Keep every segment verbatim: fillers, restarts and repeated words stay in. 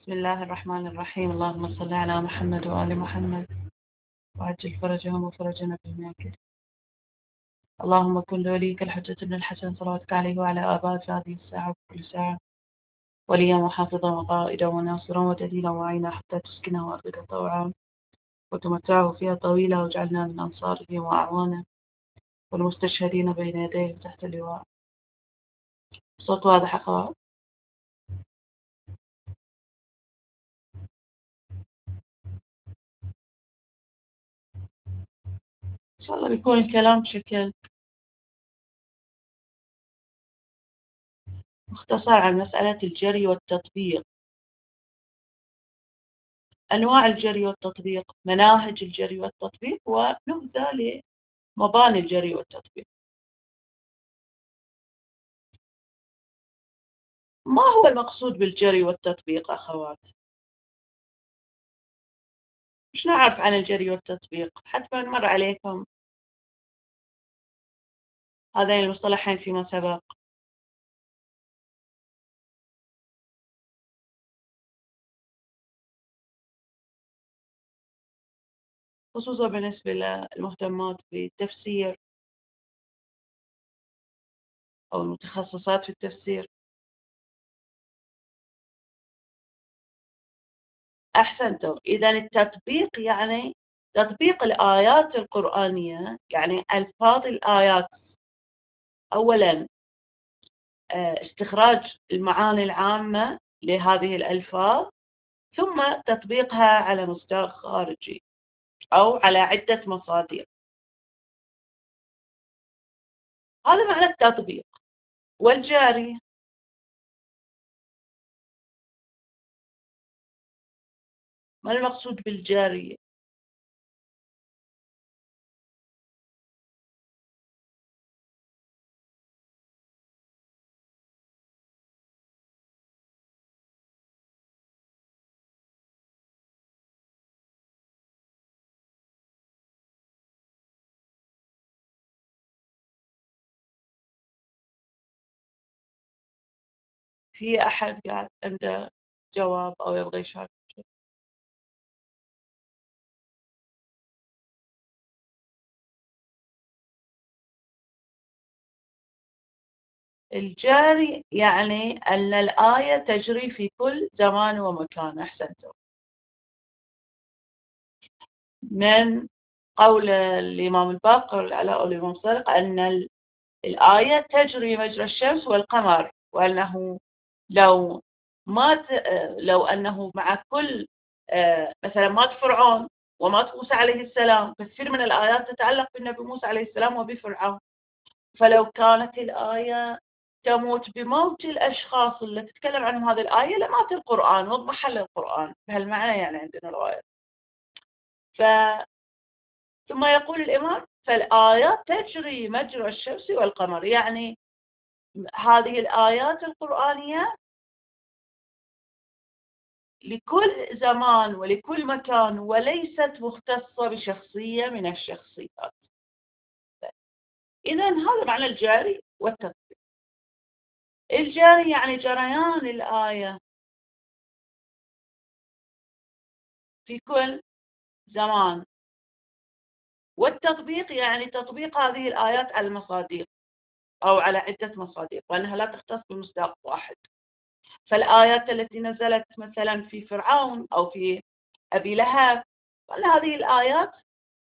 بسم الله الرحمن الرحيم. اللهم صل على محمد وآل محمد وعجل فرجهم وفرجنا بالماكد. اللهم كن لوليك الحجة بن الحسن صلواتك عليه وعلى آبائه في هذه الساعة وكل ساعة وليا وحافظا وقائدا وناصرا ودليلا وعينا حتى تسكنه أرضك طوعا وتمتعه فيها طويلا واجعلنا من أنصاره وأعوانه والمستشهدين بين يديه تحت اللواء. صوت واضح أخوات؟ إن شاء الله بيكون الكلام بشكل مختصر عن مسألة الجري والتطبيق، أنواع الجري والتطبيق، مناهج الجري والتطبيق، ونبذة لمباني الجري والتطبيق. ما هو المقصود بالجري والتطبيق أخوات؟ مش نعرف عن الجري والتطبيق؟ حتما مر عليكم هذين المصطلحين فيما سبق. خصوصا بالنسبة للمهتمات بالتفسير أو المتخصصات في التفسير. أحسنتم. إذا التطبيق يعني تطبيق الآيات القرآنية، يعني ألفاظ الآيات. أولا استخراج المعاني العامة لهذه الألفاظ ثم تطبيقها على مستوى خارجي أو على عدة مصادر. هذا معنى التطبيق. والجاري ما المقصود بالجاري؟ في أحد قاعد عنده جواب أو يبغى يشارك؟ الجاري يعني أن الآية تجري في كل زمان ومكان. أحسنتم. من قول الإمام الباقر العلاء والإمام صادق أن الآية تجري مجرى الشمس والقمر، وأنه لو مات لو أنه مع كل مثلا مات فرعون ومات موسى عليه السلام، كثير من الآيات تتعلق بالنبي موسى عليه السلام وبفرعون، فلو كانت الآية تموت بموت الأشخاص اللي تتكلم عنهم هذه الآية لمات القرآن واضمحل القرآن بهالمعنى. يعني عندنا رواية. ف ثم يقول الإمام فالآيات تجري مجرى الشمس والقمر، يعني هذه الآيات القرآنية لكل زمان ولكل مكان وليست مختصة بشخصية من الشخصيات. إذن هذا معنى الجاري والتطبيق. الجاري يعني جريان الآية في كل زمان، والتطبيق يعني تطبيق هذه الآيات على المصادر أو على عدة مصادر، وأنها لا تختص بمصداق واحد. فالآيات التي نزلت مثلا في فرعون أو في أبي لهب، هذه الآيات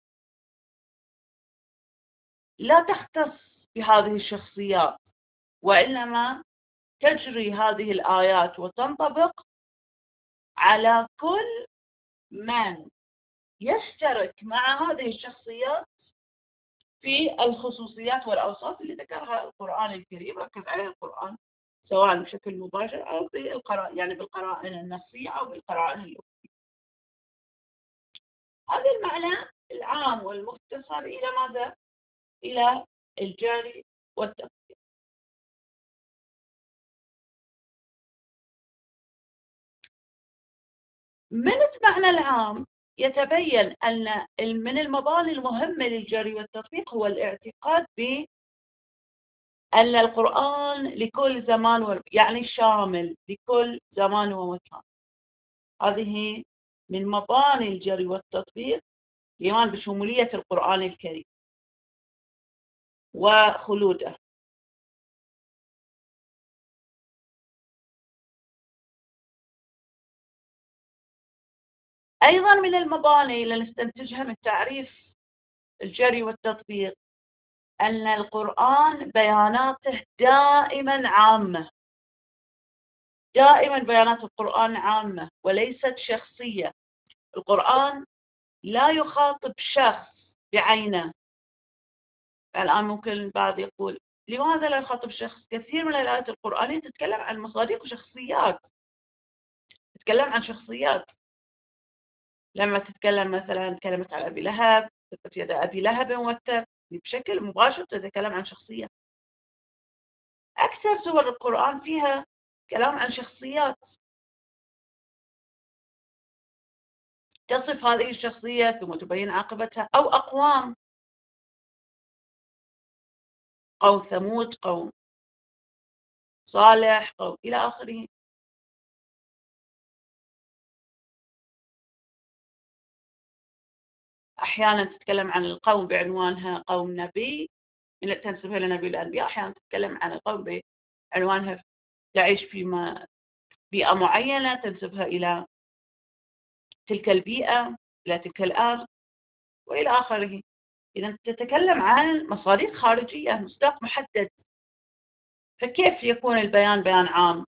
لا تختص بهذه الشخصيات، وإنما تجري هذه الآيات وتنطبق على كل من يشترك مع هذه الشخصيات في الخصوصيات والأوصاف اللي ذكرها القرآن الكريم، ركز عليها القرآن سواء بشكل مباشر أو بالقراءة، يعني بالقرائن النصية أو بالقرائن اللغوية. هذا المعنى العام والمختصر إلى ماذا؟ إلى الجاري والتطبيق. من المعنى العام يتبين أن من المباني المهمة للجري والتطبيق هو الاعتقاد بأن القرآن لكل زمان و... يعني شامل لكل زمان ومكان. هذه من مباني الجري والتطبيق، الإيمان بشمولية القرآن الكريم وخلوده. أيضا من المباني اللي نستنتجها من تعريف الجري والتطبيق أن القرآن بياناته دائما عامة، دائما بيانات القرآن عامة وليست شخصية. القرآن لا يخاطب شخص بعينه. الآن ممكن البعض يقول لماذا لا يخاطب شخص؟ كثير من الآيات القرآنية تتكلم عن مصادق وشخصيات، تتكلم عن شخصيات. لما تتكلم مثلا تكلمت عن أبي لهب، تبت يد أبي لهب وتب، بشكل مباشر تتكلم عن شخصية. أكثر سور القرآن فيها كلام عن شخصيات، تصف هذه الشخصية ثم تبين عاقبتها. أو أقوام، قوم ثمود، قوم صالح، قوم إلى آخره. أحيانا تتكلم عن القوم بعنوانها قوم نبي، تنسبها لنبي الأنبياء. أحيانا تتكلم عن القوم بعنوانها تعيش في بيئة معينة، تنسبها إلى تلك البيئة، إلى تلك الأرض وإلى آخره. إذا تتكلم عن مصادق خارجية، مصداق محدد، فكيف يكون البيان بيان عام؟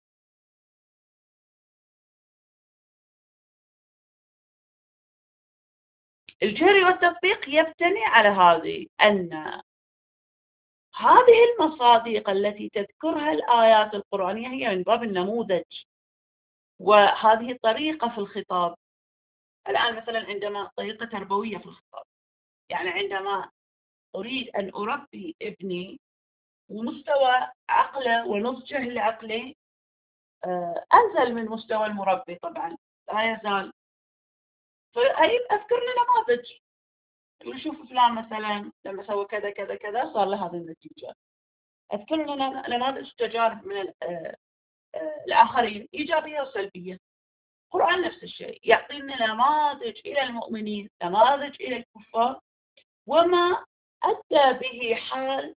الجري والتطبيق يبتني على هذه، أن هذه المصادق التي تذكرها الآيات القرآنية هي من باب النموذج، وهذه طريقة في الخطاب. الآن مثلا عندما طريقة تربوية في الخطاب، يعني عندما أريد أن أربي ابني ومستوى عقله ونضجه العقلي أنزل من مستوى المربي طبعا لا يزال، فأي أذكر له نماذج، نشوف فلان مثلا لما سوى كذا كذا كذا صار له هذه النتيجة. أذكر لنا نماذج تجارب من الآخرين إيجابية وسلبية. القرآن نفس الشيء، يعطينا نماذج إلى المؤمنين، نماذج إلى الكفار، وما أدى به حال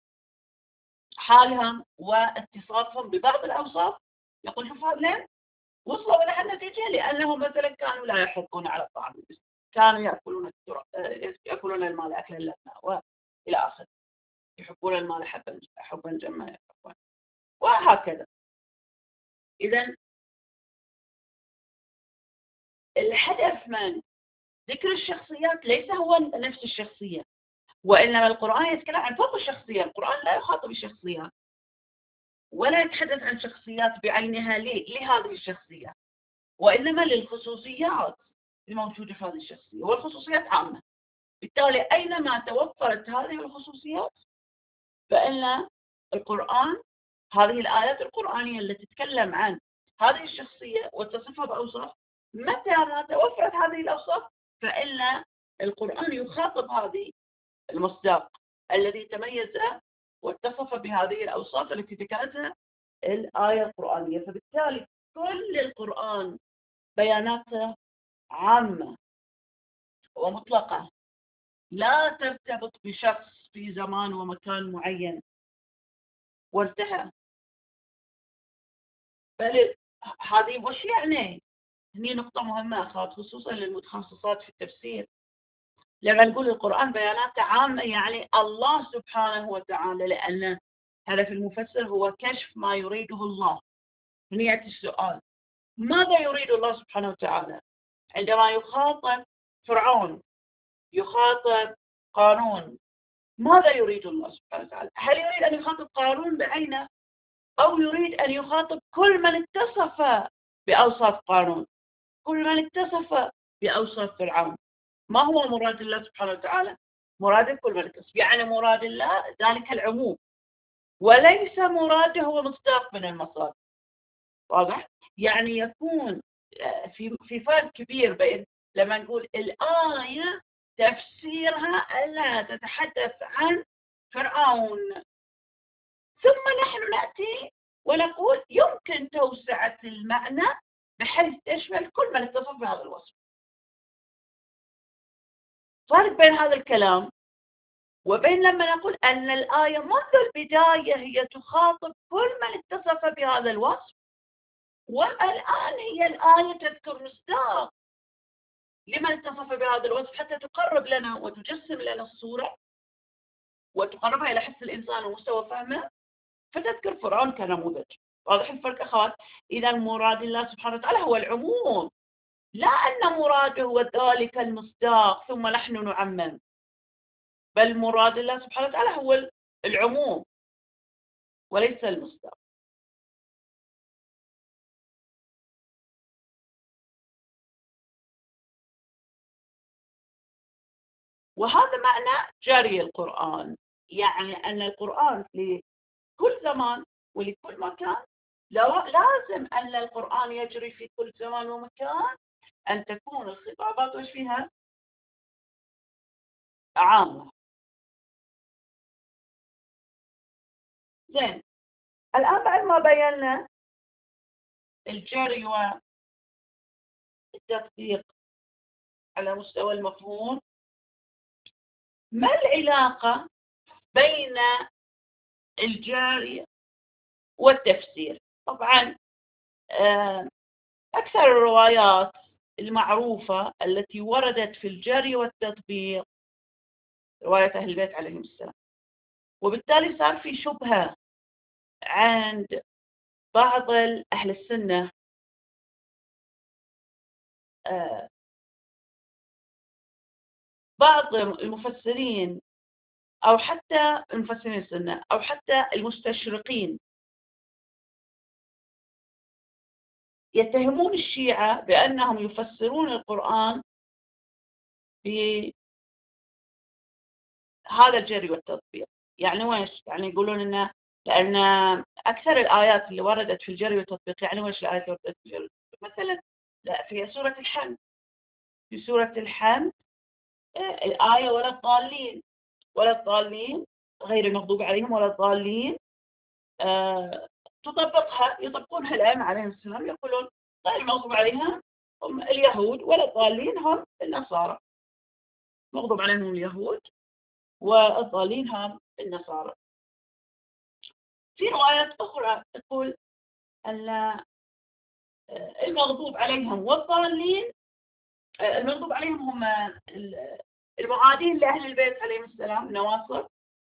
حالهم واتصافهم ببعض الأوصاف. يقول شوف هذين وصلوا إلى هالنتيجة لأنهم مثلا كانوا لا يحبون على الطعام، كانوا يأكلون يأكلون المال أكلا لما وإلى آخره، يحبون المال حبا حبا جما يحبون، وهكذا. إذا الهدف من ذكر الشخصيات ليس هو نفس الشخصية، وإنما القرآن يتكلم عن فوق الشخصية. القرآن لا يخاطب الشخصيات ولا يتحدث عن شخصيات بعينها لهذه الشخصية، وإنما للخصوصيات الموجودة في هذه الشخصية، والخصوصيات عامة. بالتالي أينما توفرت هذه الخصوصيات فإن القرآن، هذه الآيات القرآنية التي تتكلم عن هذه الشخصية وتصفها بأوصاف، متى ما توفرت هذه الأوصاف فإن القرآن يخاطب هذه المصداق الذي تميز واتصف بهذه الأوصاف التي ذكرتها الآية القرآنية. فبالتالي كل القرآن بياناته عامة ومطلقة، لا ترتبط بشخص في زمان ومكان معين وانتهى. بل هذه وش يعني؟ هني نقطة مهمة أخوات، خصوصا للمتخصصات في التفسير. لما نقول القرآن بيانات عامة يعني الله سبحانه وتعالى، لأن هدف المفسر هو كشف ما يريده الله. هنا يأتي السؤال، ماذا يريد الله سبحانه وتعالى عندما يخاطب فرعون، يخاطب قارون؟ ماذا يريد الله سبحانه وتعالى؟ هل يريد أن يخاطب قارون بعينه، أو يريد أن يخاطب كل من اتصف بأوصاف قارون، كل من اتصف بأوصاف فرعون؟ ما هو مراد الله سبحانه وتعالى؟ مراد كل من اتصف، يعني مراد الله ذلك العموم، وليس مراده هو مصداق من المصادر. واضح؟ يعني يكون في في فرق كبير بين لما نقول الآية تفسيرها ألا تتحدث عن فرعون، ثم نحن نأتي ونقول يمكن توسعة المعنى بحيث تشمل كل من اتصف بهذا الوصف. فرق بين هذا الكلام وبين لما نقول أن الآية منذ البداية هي تخاطب كل من اتصف بهذا الوصف، والآن هي الآية تذكر مصداق لمن اتصف بهذا الوصف حتى تقرب لنا وتجسم لنا الصورة وتقربها إلى حس الإنسان ومستوى فهمه، فتذكر فرعون كنموذج. واضح الفرق أخوات؟ إذا مراد الله سبحانه وتعالى هو العموم، لا أن مراده هو ذلك المصداق ثم نحن نعمم، بل مراد الله سبحانه وتعالى هو العموم وليس المصداق. وهذا معنى جري القرآن، يعني أن القرآن لكل زمان ولكل مكان، لازم أن القرآن يجري في كل زمان ومكان، أن تكون الخطابات وش فيها عامة. زين، الآن بعد ما بينا الجري والتطبيق على مستوى المفهوم، ما العلاقة بين الجاري والتفسير؟ طبعا أكثر الروايات المعروفة التي وردت في الجري والتطبيق رواية أهل البيت عليهم السلام، وبالتالي صار في شبهة عند بعض أهل السنة بعض المفسرين أو حتى المفسرين السنة أو حتى المستشرقين يتهمون الشيعة بأنهم يفسرون القرآن بهذا الجري والتطبيق. يعني ويش؟ يعني يقولون إنه لأن أكثر الآيات اللي وردت في الجري والتطبيق، يعني ويش الآيات اللي وردت في الجري والتطبيق؟ مثلا لا، في سورة الحمد، في سورة الحمد الآية ولا الضالين، ولا الضالين غير المغضوب عليهم ولا الضالين، آه تطبقها يطبقونها الأئمة عليهم السلام، يقولون غير المغضوب عليهم هم اليهود ولا الضالين هم النصارى، مغضوب عليهم اليهود والضالين هم النصارى. في روايات أخرى تقول أن المغضوب عليهم والضالين، المغضوب عليهم هم المعادين لأهل البيت عليهم السلام النواصب،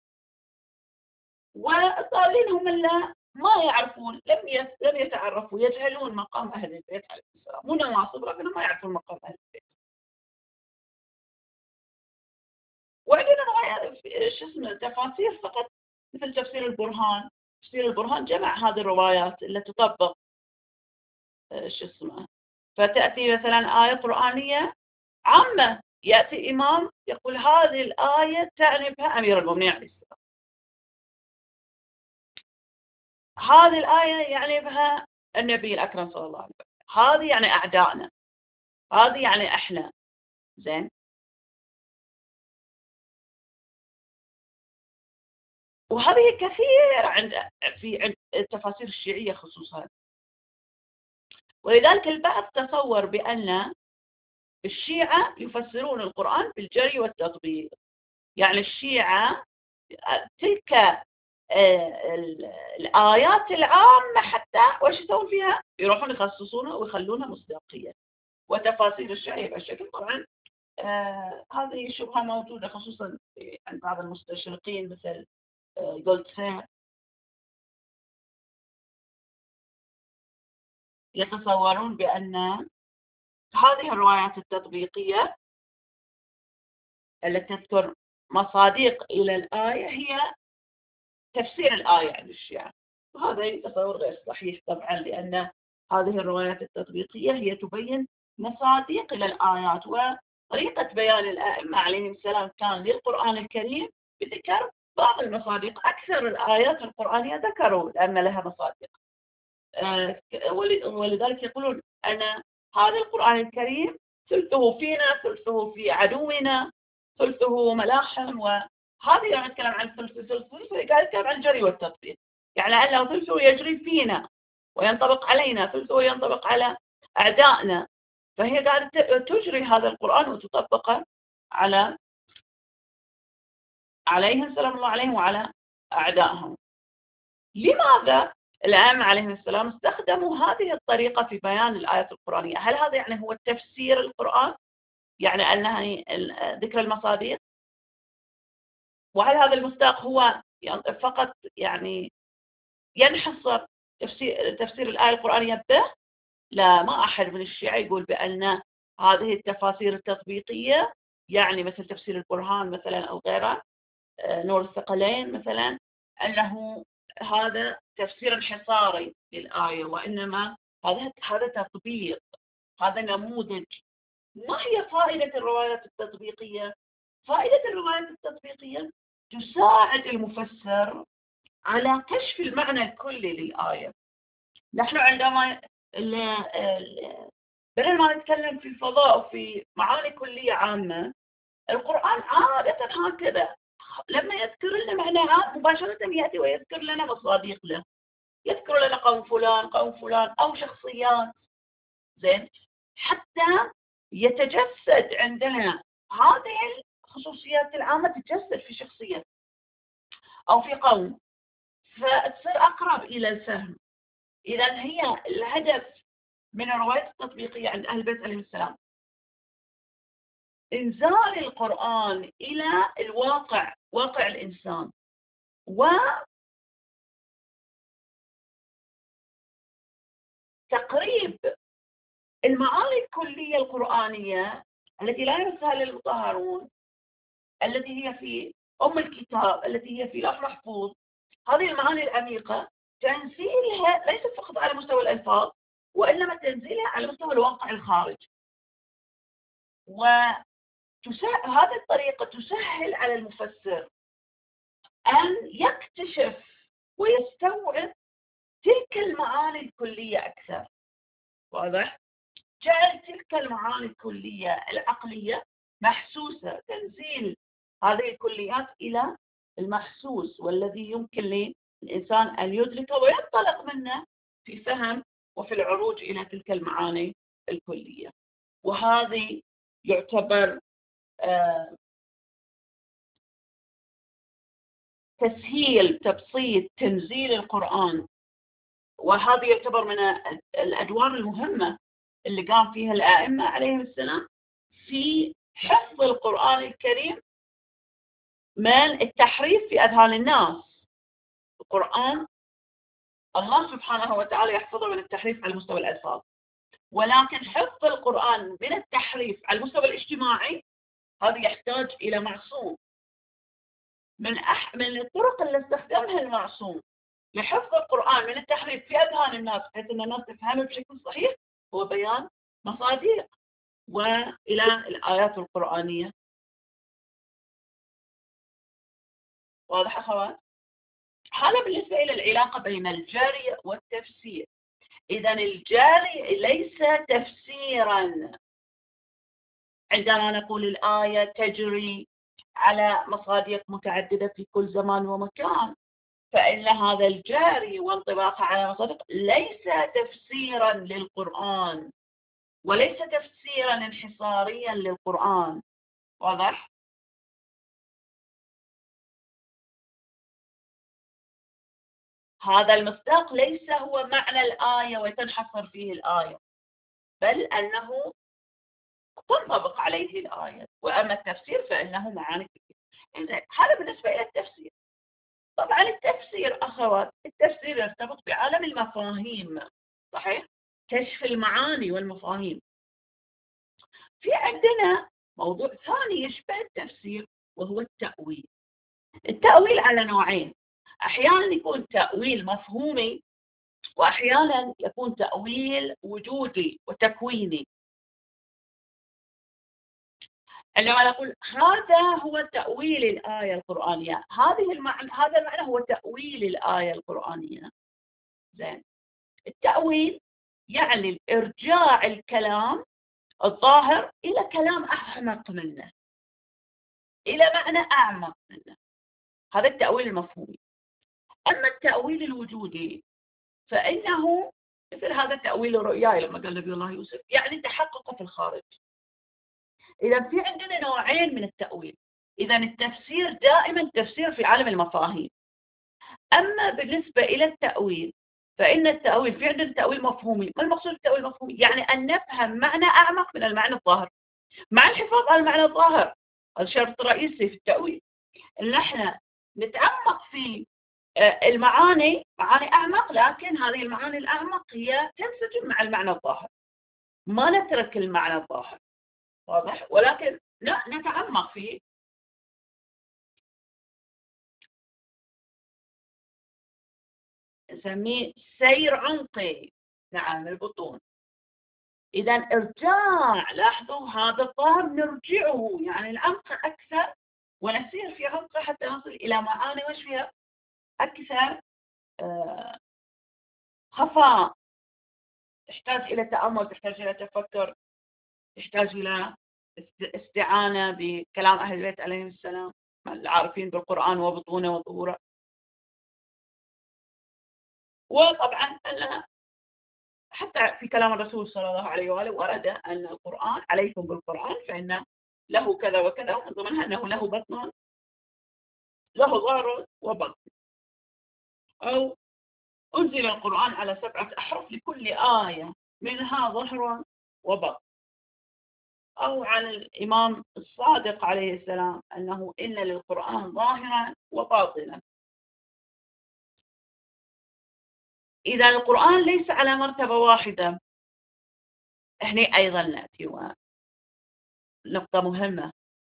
والضالين هم اللي ما يعرفون، لم لم يتعرفوا، يجهلون مقام أهل البيت عليهم السلام، مو نواصب لكنهم ما يعرفون مقام أهل البيت. وعندنا روايات شو اسمه تفاسير فقط، مثل تفسير البرهان. تفسير البرهان جمع هذه الروايات اللي تطبق شو اسمه، فتأتي مثلا آية قرآنية عامة، يأتي إمام يقول هذه الآية تعني بها أمير المؤمنين عليه السلام، هذه الآية يعني بها النبي الأكرم صلى الله عليه وسلم، هذه يعني أعدائنا، هذه يعني إحنا. زين، وهذه كثير عند في عند التفاسير الشيعية خصوصا. ولذلك البعض تصور بأن الشيعة يفسرون القرآن بالجري والتطبيق، يعني الشيعة تلك الآيات العامة حتى وش يسوون فيها؟ يروحون يخصصونها ويخلونها مصداقية. وتفاسير الشيعية بهالشكل طبعا آه هذه شبهة موجودة خصوصا عند بعض المستشرقين مثل آه جولدسير، يتصورون بأن هذه الروايات التطبيقية التي تذكر مصادق إلى الآية هي تفسير الآية عند الشيعة، وهذا تصور غير صحيح طبعا، لأن هذه الروايات التطبيقية هي تبين مصادق إلى الآيات، وطريقة بيان الأئمة عليهم السلام كان للقرآن الكريم بذكر بعض المصادق. أكثر الآيات القرآنية ذكروا أن لها مصادق، ولذلك يقولون أن هذا القرآن الكريم ثلثه فينا، ثلثه في عدونا، ثلثه ملاحم. وهذا يعني نتكلم عن ثلث ثلث ثلث قاعد يتكلم عن الجري والتطبيق، يعني أنه ثلثه يجري فينا وينطبق علينا، ثلثه ينطبق على أعدائنا، فهي قاعدة تجري هذا القرآن وتطبقه على عليهم سلام الله عليهم وعلى أعدائهم. لماذا الأئمة عليهم السلام استخدموا هذه الطريقة في بيان الآيات القرآنية؟ هل هذا يعني هو تفسير القرآن؟ يعني أنها ذكر المصادر؟ وهل هذا المصداق هو فقط يعني ينحصر تفسير, تفسير الآية القرآنية به؟ لا، ما أحد من الشيعة يقول بأن هذه التفاسير التطبيقية يعني مثل تفسير البرهان مثلا أو غيره، نور الثقلين مثلا، أنه هذا تفسير انحصاري للآية، وإنما هذا هذا تطبيق، هذا نموذج. ما هي فائدة الروايات التطبيقية؟ فائدة الروايات التطبيقية تساعد المفسر على كشف المعنى الكلي للآية. نحن عندما بدل ما نتكلم في الفضاء وفي معاني كلية عامة، القرآن عادة هكذا لما يذكر لنا معنى عام مباشرة يأتي ويذكر لنا مصادق له، يذكر لنا قوم فلان قوم فلان أو شخصيات، زين، حتى يتجسد عندنا هذه الخصوصيات العامة، تتجسد في شخصية أو في قوم، فتصير أقرب إلى الفهم. إذا هي الهدف من الروايات التطبيقية عند أهل البيت عليهم السلام إنزال القرآن إلى الواقع، واقع الإنسان، وتقريب المعاني الكلية القرآنية التي لا يمسها للمطهرون، التي هي في أم الكتاب، التي هي في لوح محفوظ. هذه المعاني العميقة تنزيلها ليس فقط على مستوى الألفاظ، وإنما تنزيلها على مستوى الواقع الخارجي. وهذه الطريقة تسهل على المفسر أن يكتشف ويستوعب تلك المعاني الكلية أكثر. واضح؟ جعل تلك المعاني الكلية العقلية محسوسة، تنزيل هذه الكليات إلى المحسوس والذي يمكن للإنسان أن يدركه وينطلق منه في فهم وفي العروج إلى تلك المعاني الكلية. وهذه يعتبر آه تسهيل، تبسيط، تنزيل القرآن، وهذا يعتبر من الأدوار المهمة اللي قام فيها الآئمة عليهم السلام في حفظ القرآن الكريم من التحريف في أذهان الناس. القرآن الله سبحانه وتعالى يحفظه من التحريف على مستوى الألفاظ، ولكن حفظ القرآن من التحريف على المستوى الاجتماعي هذا يحتاج إلى معصوم. من أح من الطرق اللي استخدمها المعصوم لحفظ القرآن من التحريف في أذهان الناس بحيث أن الناس تفهمه بشكل صحيح هو بيان مصادق وإلى الآيات القرآنية. واضح أخوات؟ هذا بالنسبة إلى العلاقة بين الجاري والتفسير. إذن الجاري ليس تفسيرا. عندما نقول الآية تجري على مصادق متعددة في كل زمان ومكان، فإن هذا الجاري وانطباقه على مصادق ليس تفسيرا للقرآن، وليس تفسيرا انحصاريا للقرآن. واضح؟ هذا المصداق ليس هو معنى الآية وتنحصر فيه الآية، بل أنه تنطبق عليه الآية. وأما التفسير فإنه معاني كثيرة. هذا بالنسبة إلى التفسير. طبعا التفسير أخوات، التفسير يرتبط بعالم المفاهيم، صحيح؟ كشف المعاني والمفاهيم. في عندنا موضوع ثاني يشبه التفسير وهو التأويل. التأويل على نوعين، أحيانا يكون تأويل مفهومي، وأحيانا يكون تأويل وجودي وتكويني. عندما نقول هذا هو تأويل الآية القرآنية، هذه المعنى، هذا المعنى هو تأويل الآية القرآنية. زين، التأويل يعني إرجاع الكلام الظاهر إلى كلام أعمق منه، إلى معنى أعمق منه. هذا التأويل المفهومي. أما التأويل الوجودي فإنه مثل هذا تأويل رؤياي لما قال نبي الله يوسف، يعني تحقق في الخارج. إذا في عندنا نوعين من التأويل. إذا التفسير دائما تفسير في عالم المفاهيم. أما بالنسبة إلى التأويل فإن التأويل في عندنا تأويل مفهومي. ما المقصود بالتأويل المفهومي؟ يعني أن نفهم معنى أعمق من المعنى الظاهر مع الحفاظ على المعنى الظاهر. هذا شرط رئيسي في التأويل، أن احنا نتعمق في المعاني، معاني أعمق، لكن هذه المعاني الأعمق هي تنسجم مع المعنى الظاهر، ما نترك المعنى الظاهر، واضح؟ ولكن لا نتعمق فيه. نسميه سير عمقي. نعم، البطون. إذا ارجاع، لاحظوا هذا الظاهر نرجعه، يعني العمق أكثر ونسير في عمقه حتى نصل إلى معاني وش فيها أكثر آه خفاء، تحتاج إلى تأمل، تحتاج إلى تفكر، تحتاج إلى استعانة بكلام أهل البيت عليهم السلام العارفين بالقرآن وبطونه وظهوره. وطبعا حتى في كلام الرسول صلى الله عليه وآله ورد أن القرآن عليكم بالقرآن فإن له كذا وكذا، ومن ضمنها أنه له بطن، له ظهر وبطن. أو أنزل القرآن على سبعة أحرف لكل آية منها ظهر وبطن. أو عن الإمام الصادق عليه السلام أنه إن للقرآن ظاهرا وباطنا. إذا القرآن ليس على مرتبة واحدة، هنا أيضا نأتي ونقطة مهمة.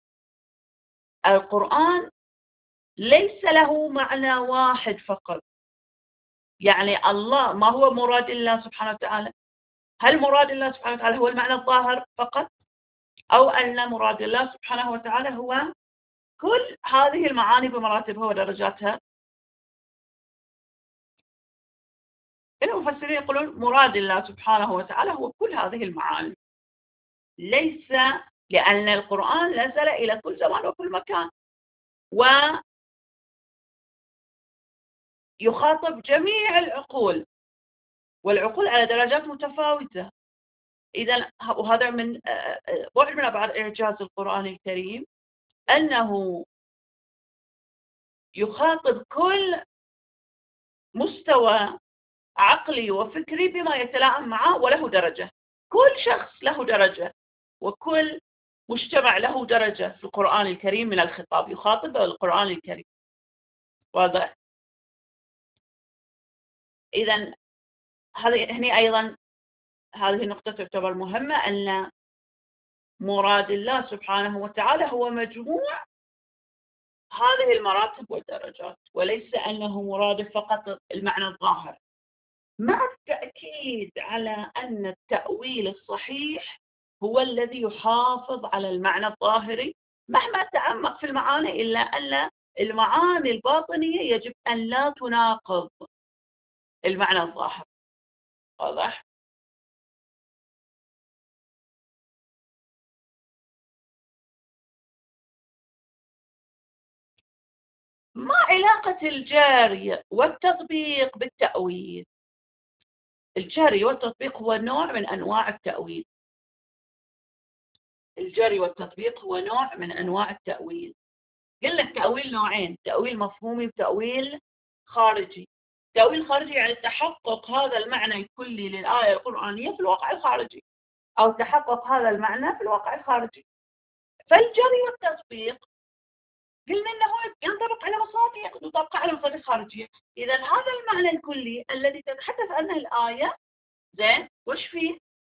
القرآن ليس له معنى واحد فقط. يعني الله، ما هو مراد الله سبحانه وتعالى؟ هل مراد الله سبحانه وتعالى هو المعنى الظاهر فقط؟ أو أن مراد الله سبحانه وتعالى هو كل هذه المعاني بمراتبها ودرجاتها؟ المفسرين يقولون مراد الله سبحانه وتعالى هو كل هذه المعاني، ليس لأن القرآن نزل إلى كل زمان وكل مكان ويخاطب جميع العقول، والعقول على درجات متفاوتة. إذا وهذا من بعد من أبعاد إعجاز القرآن الكريم أنه يخاطب كل مستوى عقلي وفكري بما يتلائم معه وله درجة. كل شخص له درجة وكل مجتمع له درجة في القرآن الكريم من الخطاب، يخاطب القرآن الكريم. واضح؟ إذا هذه هنا أيضا هذه النقطة تعتبر مهمة، أن مراد الله سبحانه وتعالى هو مجموع هذه المراتب والدرجات، وليس أنه مراد فقط المعنى الظاهر، مع التأكيد على أن التأويل الصحيح هو الذي يحافظ على المعنى الظاهري مهما تعمق في المعاني، إلا أن المعاني الباطنية يجب أن لا تناقض المعنى الظاهر. واضح؟ ما علاقة الجاري والتطبيق بالتأويل؟ الجاري والتطبيق هو نوع من أنواع التأويل. الجري والتطبيق هو نوع من أنواع التأويل. قلنا التأويل نوعين، تأويل مفهومي وتأويل خارجي. تأويل خارجي يعني تحقق هذا المعنى الكلي للآية القرآنية في الواقع الخارجي، أو تحقق هذا المعنى في الواقع الخارجي. فالجري والتطبيق قلنا أنه ينطبق على مصادق، يطبق على مصادق خارجية. إذا هذا المعنى الكلي الذي تتحدث عنه الآية، زين، وش فيه؟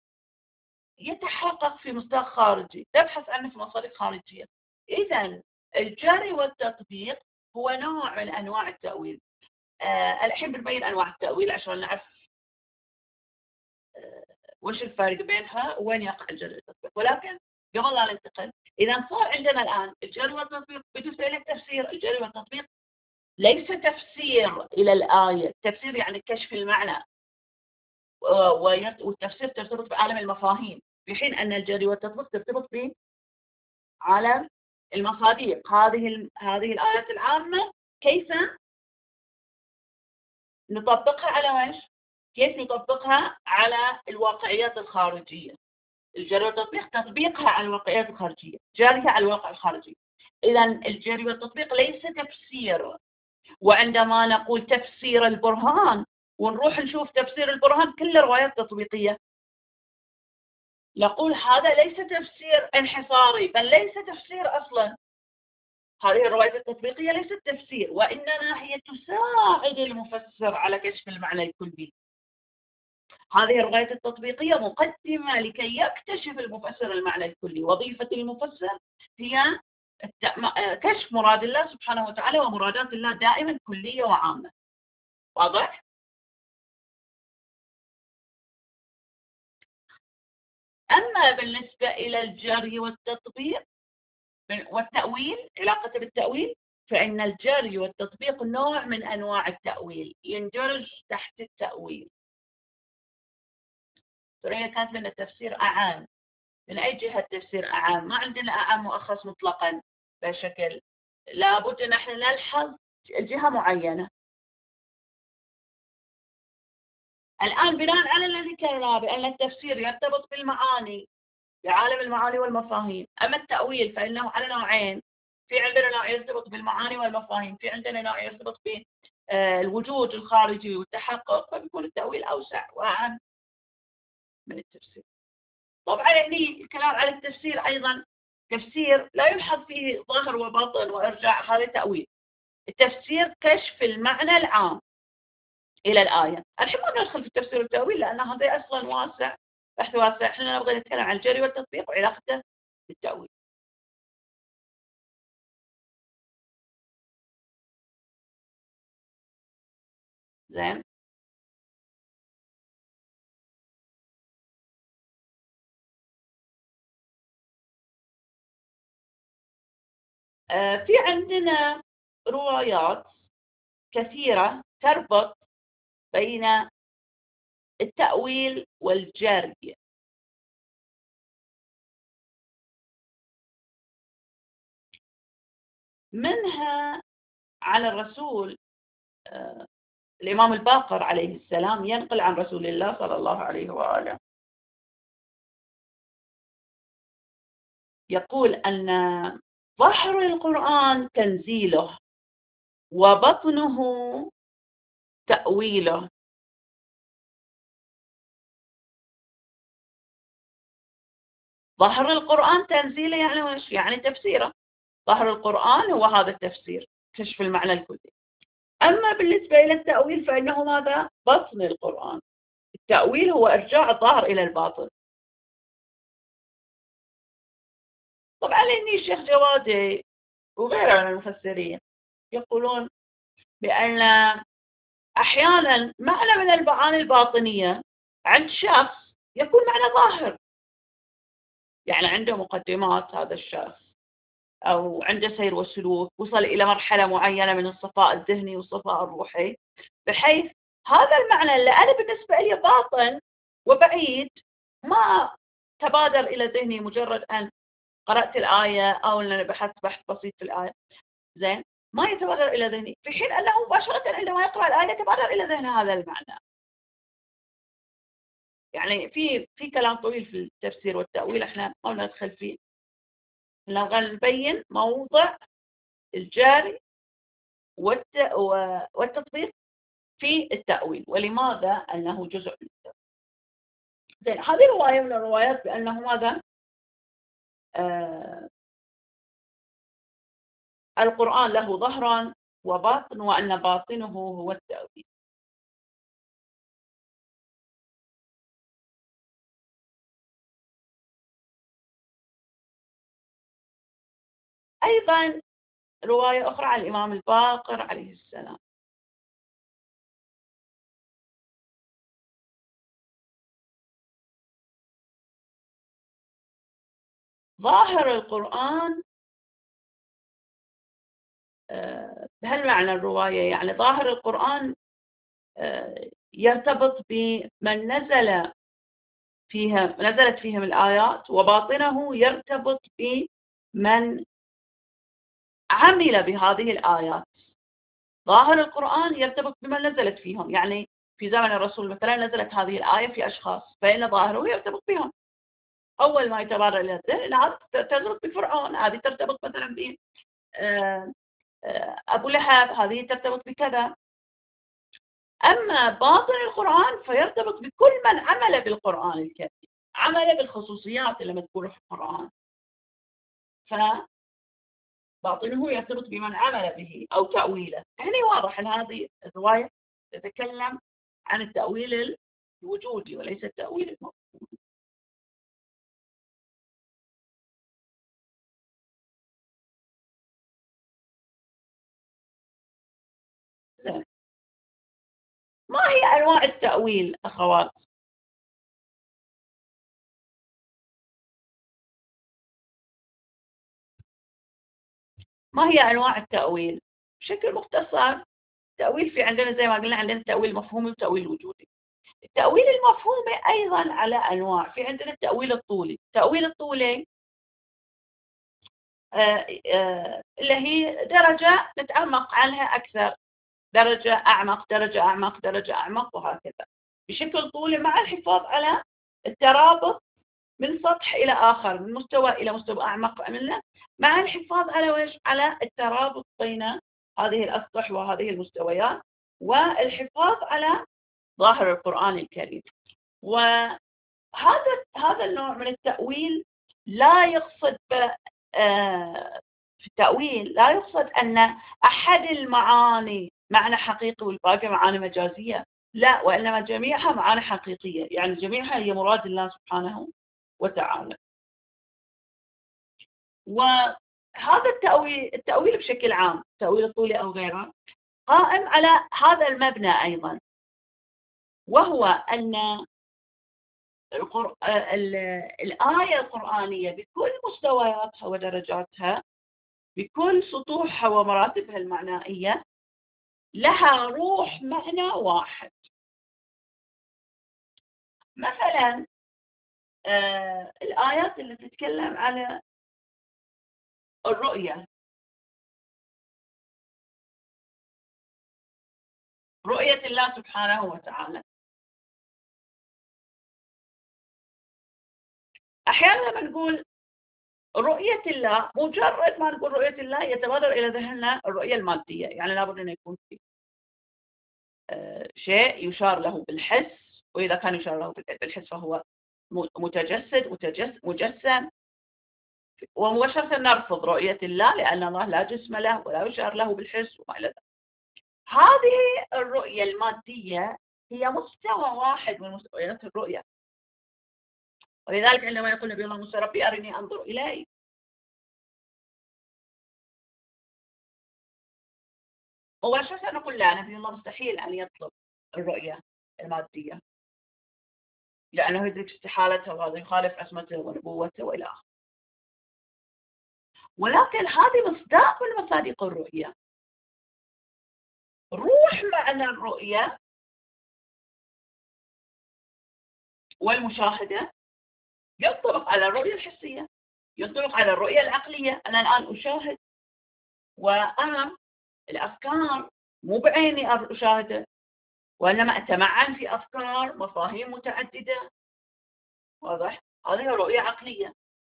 يتحقق في مصداق خارجي، تبحث عنه في مصادر خارجية. إذا الجري والتطبيق هو نوع من أنواع التأويل. آه الحين بنبين أنواع التأويل عشان نعرف آه وش الفرق بينها وين يقع الجري والتطبيق. ولكن قبل لا ننتقل، إذا صار عندنا الآن الجري والتطبيق بالنسبة للتفسير، الجري والتطبيق ليس تفسير إلى الآية، تفسير يعني كشف المعنى، والتفسير ترتبط بعالم المفاهيم، في حين أن الجري والتطبيق ترتبط بعالم المصادق. هذه هذه الآيات العامة كيف نطبقها على وش؟ كيف نطبقها على الواقعيات الخارجية. الجري والتطبيق تطبيقها على الواقعيات الخارجية، جارها على الواقع الخارجي. إذا الجري والتطبيق ليس تفسير. وعندما نقول تفسير البرهان ونروح نشوف تفسير البرهان كل روايات تطبيقية، نقول هذا ليس تفسير انحصاري، بل ليس تفسير أصلا. هذه الروايات التطبيقية ليست تفسير، وإنما هي تساعد المفسر على كشف المعنى الكلي. هذه الروايات التطبيقية مقدمة لكي يكتشف المفسر المعنى الكلي. وظيفة المفسر هي كشف مراد الله سبحانه وتعالى، ومرادات الله دائما كلية وعامة. واضح؟ أما بالنسبة إلى الجري والتطبيق والتأويل، علاقة بالتأويل، فإن الجري والتطبيق نوع من أنواع التأويل، يندرج تحت التأويل. سوريا كانت لنا تفسير أعام. من أي جهة تفسير أعام؟ ما عندنا أعام مؤخص مطلقا بشكل، لابد نحن نلحظ جهة معينة. الآن بناء على الذي ذكرناه بأن التفسير يرتبط بالمعاني، بعالم المعاني والمفاهيم. أما التأويل فإنه على نوعين، في عندنا نوع يرتبط بالمعاني والمفاهيم، في عندنا نوع يرتبط بالوجود الخارجي والتحقق، فبيكون التأويل أوسع وأعم من التفسير. طبعا يعني الكلام على التفسير أيضا، تفسير لا يلحظ فيه ظاهر وباطن وإرجاع، هذا تأويل. التفسير كشف المعنى العام إلى الآية. الحين ما ندخل في التفسير والتأويل لأن هذا أصلا واسع، بحث واسع. احنا نبغى نتكلم عن الجري والتطبيق وعلاقته بالتأويل. زين. آه في عندنا روايات كثيرة تربط بين التأويل والجري. منها على الرسول، آه الإمام الباقر عليه السلام ينقل عن رسول الله صلى الله عليه وآله، يقول أن ظهر القرآن تنزيله وبطنه تأويله. ظهر القرآن تنزيله يعني وش؟ يعني تفسيره. ظهر القرآن هو هذا التفسير، كشف المعنى الكلي. أما بالنسبة إلى التأويل فإنه ماذا؟ بطن القرآن. التأويل هو إرجاع الظاهر إلى الباطن. طبعا لأني الشيخ جوادي وغيره من المفسرين يقولون بأن أحيانا معنى من المعاني الباطنية عند شخص يكون معنى ظاهر، يعني عنده مقدمات هذا الشخص، أو عنده سير وسلوك، وصل إلى مرحلة معينة من الصفاء الذهني والصفاء الروحي، بحيث هذا المعنى اللي أنا بالنسبة لي باطن وبعيد ما تبادر إلى ذهني مجرد أن قرأت الآية أو أن بحثت بحث بسيط في الآية، زين، ما يتبادر إلى ذهني، في حين أنه مباشرة عندما يقرأ الآية يتبادر إلى ذهنه هذا المعنى. يعني في في كلام طويل في التفسير والتأويل، احنا ما ندخل فيه، نبغى نبين موضع الجاري والتطبيق في التأويل، ولماذا أنه جزء من التأويل. زين، هذه رواية من الروايات بأنه ماذا؟ آه القرآن له ظهرا وباطن، وأن باطنه هو التأويل. أيضا رواية أخرى عن الإمام الباقر عليه السلام، ظاهر القرآن بهالمعنى الرواية، يعني ظاهر القرآن يرتبط بمن نزل فيها نزلت فيهم الآيات، وباطنه يرتبط بمن عمل بهذه الآيات. ظاهر القرآن يرتبط بمن نزلت فيهم، يعني في زمن الرسول مثلا نزلت هذه الآية في أشخاص، فإن ظاهره يرتبط بهم. أول ما يتبادر إلى الذهن هذه ترتبط بفرعون، هذه ترتبط مثلا ب أبو لهب، هذه ترتبط بكذا. أما باطن القرآن فيرتبط بكل من عمل بالقرآن الكريم، عمل بالخصوصيات اللي مذكورة في القرآن، فباطنه يرتبط بمن عمل به أو تأويله. يعني واضح أن هذه الرواية تتكلم عن التأويل الوجودي وليس التأويل المفهومي. ما هي أنواع التأويل أخوات؟ ما هي أنواع التأويل؟ بشكل مختصر، التأويل في عندنا زي ما قلنا عندنا التأويل المفهومي والتأويل الوجودي. التأويل المفهومي أيضا على أنواع، في عندنا التأويل الطولي. التأويل الطولي آه آه اللي هي درجة نتعمق عنها أكثر، درجة أعمق درجة أعمق درجة أعمق وهكذا، بشكل طولي مع الحفاظ على الترابط من سطح إلى آخر، من مستوى إلى مستوى أعمق عملنا، مع الحفاظ على وش؟ على الترابط بين هذه الأسطح وهذه المستويات، والحفاظ على ظاهر القرآن الكريم. وهذا هذا النوع من التأويل لا يقصد في التأويل لا يقصد أن أحد المعاني معنى حقيقي والباقي معاني مجازية، لا، وإنما جميعها معاني حقيقية، يعني جميعها هي مراد الله سبحانه وتعالى. وهذا التأويل التأويل بشكل عام، التأويل الطولي أو غيره، قائم على هذا المبنى أيضا، وهو أن الآية القرآنية بكل مستوياتها ودرجاتها، بكل سطوحها ومراتبها المعنائية، لها روح معنى واحد. مثلا آه الآيات اللي تتكلم على الرؤية، رؤية الله سبحانه وتعالى، أحيانا لما نقول رؤية الله، مجرد ما نقول رؤية الله يتبادر إلى ذهننا الرؤية المادية، يعني لابد أن يكون في آه شيء يشار له بالحس، وإذا كان يشار له بالحس فهو متجسد مجسم، ومباشرة نرفض رؤية الله لأن الله لا جسم له ولا يشار له بالحس وما إلى ذلك. هذه الرؤية المادية هي مستوى واحد من مستويات الرؤية، ولذلك عندما يقول نبي الله موسى ربي أرني أنظر إليه، مباشرة نقول لا، نبي الله مستحيل أن يطلب الرؤية المادية لأنه يدرك استحالته وهذا يخالف عصمته ونبوته وإلى آخره. ولكن هذه مصداق من مصادق الرؤية. روح معنى الرؤية والمشاهدة ينطبق على الرؤية الحسية، ينطبق على الرؤية العقلية. أنا الآن أشاهد وأنا الأفكار مو بعيني أشاهده، وإنما أتمعن في أفكار مفاهيم متعددة، واضح؟ هذه رؤية عقلية.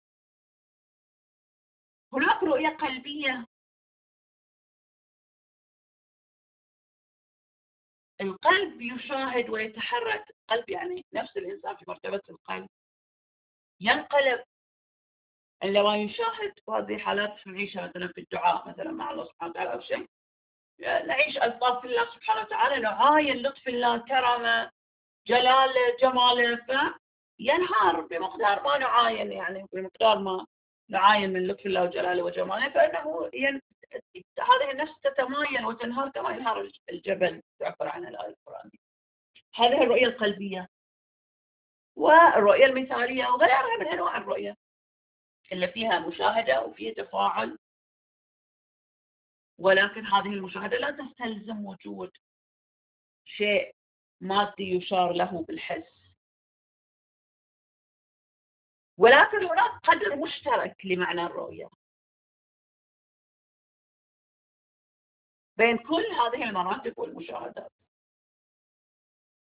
هناك رؤية قلبية، القلب يشاهد ويتحرك، القلب يعني نفس الإنسان في مرتبة القلب ينقلب عندما يشاهد. وهذه حالات نعيشها مثلا في الدعاء مثلا مع الله سبحانه وتعالى أو شيء، نعيش ألطاف الله سبحانه وتعالى، نعاين لطف الله كرمه جلاله جماله، فينهار بمقدار ما نعاين، يعني بمقدار ما نعاين من لطف الله وجلاله وجماله، فإنه ين... هذه النفس تتمايل وتنهار كما ينهار الجبل، تعبر عن الآية القرآنية. هذه الرؤية القلبية. والرؤية المثالية وغيرها من أنواع الرؤية اللي فيها مشاهدة وفيها تفاعل، ولكن هذه المشاهدة لا تستلزم وجود شيء مادي يشار له بالحس، ولكن هناك قدر مشترك لمعنى الرؤية بين كل هذه المراتب والمشاهدات.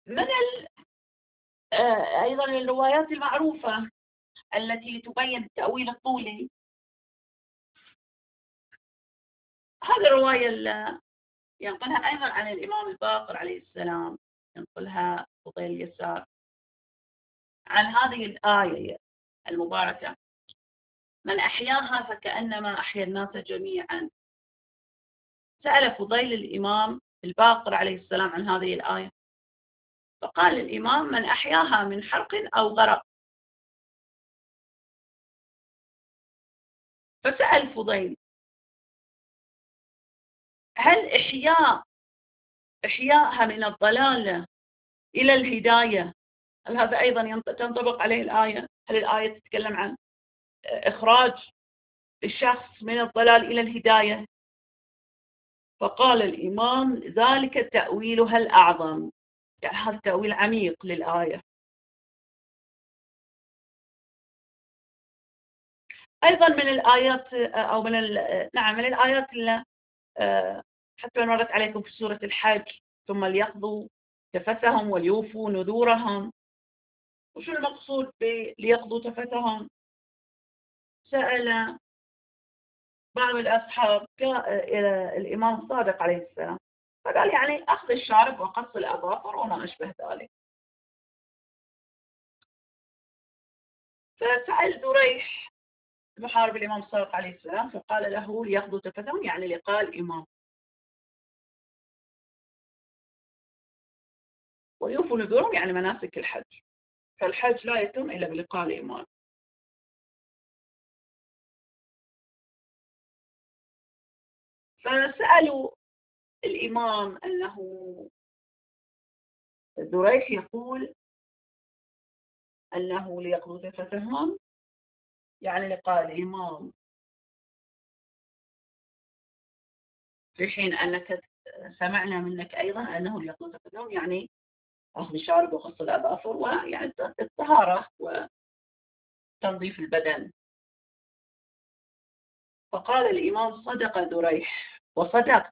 من ال... آه، أيضا الروايات المعروفة التي تبين التأويل الطولي، هذه الرواية اللي ينقلها أيضا عن الإمام الباقر عليه السلام، ينقلها فضيل اليسار عن هذه الآية المباركة: من أحياها فكأنما أحيا الناس جميعا. سأل فضيل الإمام الباقر عليه السلام عن هذه الآية، فقال الإمام: من أحياها من حرق أو غرق. فسأل فضيل: هل إحياء إحياءها من الضلالة إلى الهداية، هل هذا أيضا تنطبق عليه الآية؟ هل الآية تتكلم عن إخراج الشخص من الضلال إلى الهداية؟ فقال الإمام: ذلك تأويلها الأعظم، يعني هذا تأويل عميق للآية. أيضا من الآيات أو من نعم من الآيات اللي حتى مرت عليكم في سورة الحج: ثم ليقضوا تفثهم وليوفوا نذورهم. وشو المقصود بليقضوا تفثهم؟ سأل بعض الأصحاب الإمام الصادق عليه السلام، فقال يعني أخذ الشارب وقص الأظافر وما أشبه ذلك. فسأل ذريح محارب الإمام الصادق عليه السلام، فقال له: ليقضوا تفثهم يعني لقاء الإمام، ويوفوا نذورهم يعني مناسك الحج، فالحج لا يتم إلا بلقاء الإمام. فسألوا الإمام أنه ذريح يقول أنه ليقضوا تفثهم يعني لقاء الإمام، في حين أنك سمعنا منك أيضا أنه ليقضوا تفثهم يعني أخذ الشارب وقص الأظافر ويعني الطهارة وتنظيف البدن. فقال الإمام: صدق ذريح وصدقت،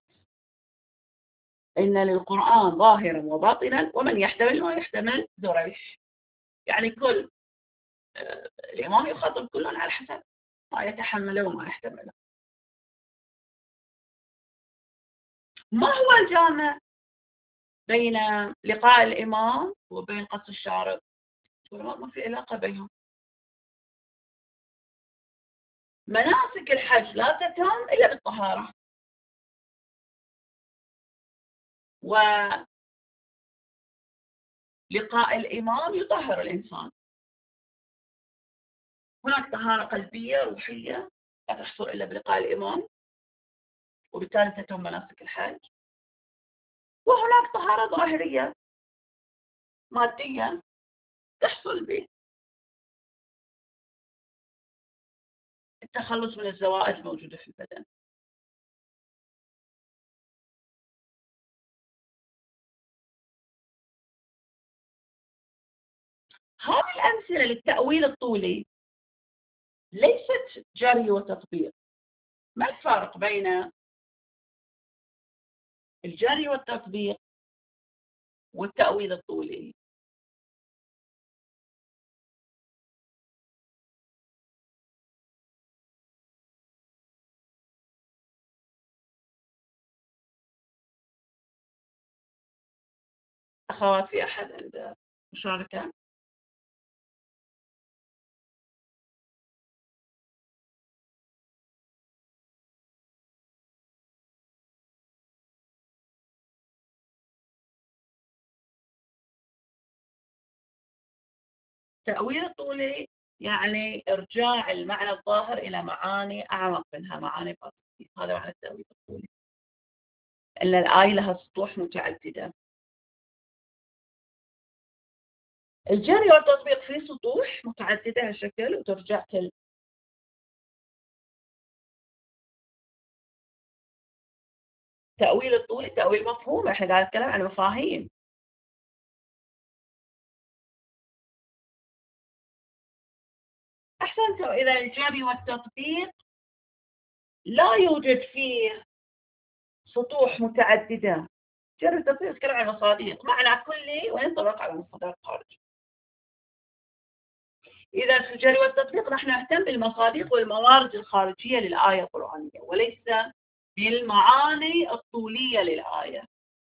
إن للقرآن ظاهرا وباطنا ومن يحتمل ما يحتمل ذريح. يعني كل الإمام يخاطب كل على حسب ما يتحمله وما يحتمله. ما هو الجامع بين لقاء الإمام وبين قص الشارب؟ ما في علاقة بينهم. مناسك الحج لا تتم إلا بالطهارة، ولقاء الإمام يطهر الإنسان. هناك طهارة قلبية روحية لا تحصل إلا بلقاء الإمام، وبالتالي تتم مناسك الحج. وهناك طهارة ظاهرية مادية تحصل بالتخلص من الزوائد الموجودة في البدن. هذه الأمثلة للتأويل الطولي ليست جري وتطبيق. ما الفرق بين الجري والتطبيق والتأويل الطولي؟ أخوات، في أحد عنده مشاركة؟ التأويل الطولي يعني إرجاع المعنى الظاهر إلى معاني أعمق منها، معاني باطنية. هذا معنى التأويل الطولي، أن الآية لها سطوح متعددة. الجري والتطبيق فيه سطوح متعددة هالشكل وترجع كل تأويل الطولي تأويل مفهوم. احنا قاعد نتكلم عن مفاهيم. أحسنت. إذا الجري والتطبيق لا يوجد فيه سطوح متعددة، جري والتطبيق يتكلم عن المصادق، معنى كلي وينطبق على مصادق خارجية. إذا في الجري والتطبيق نحن نهتم بالمصادق والموارد الخارجية للآية القرآنية وليس بالمعاني الطولية للآية.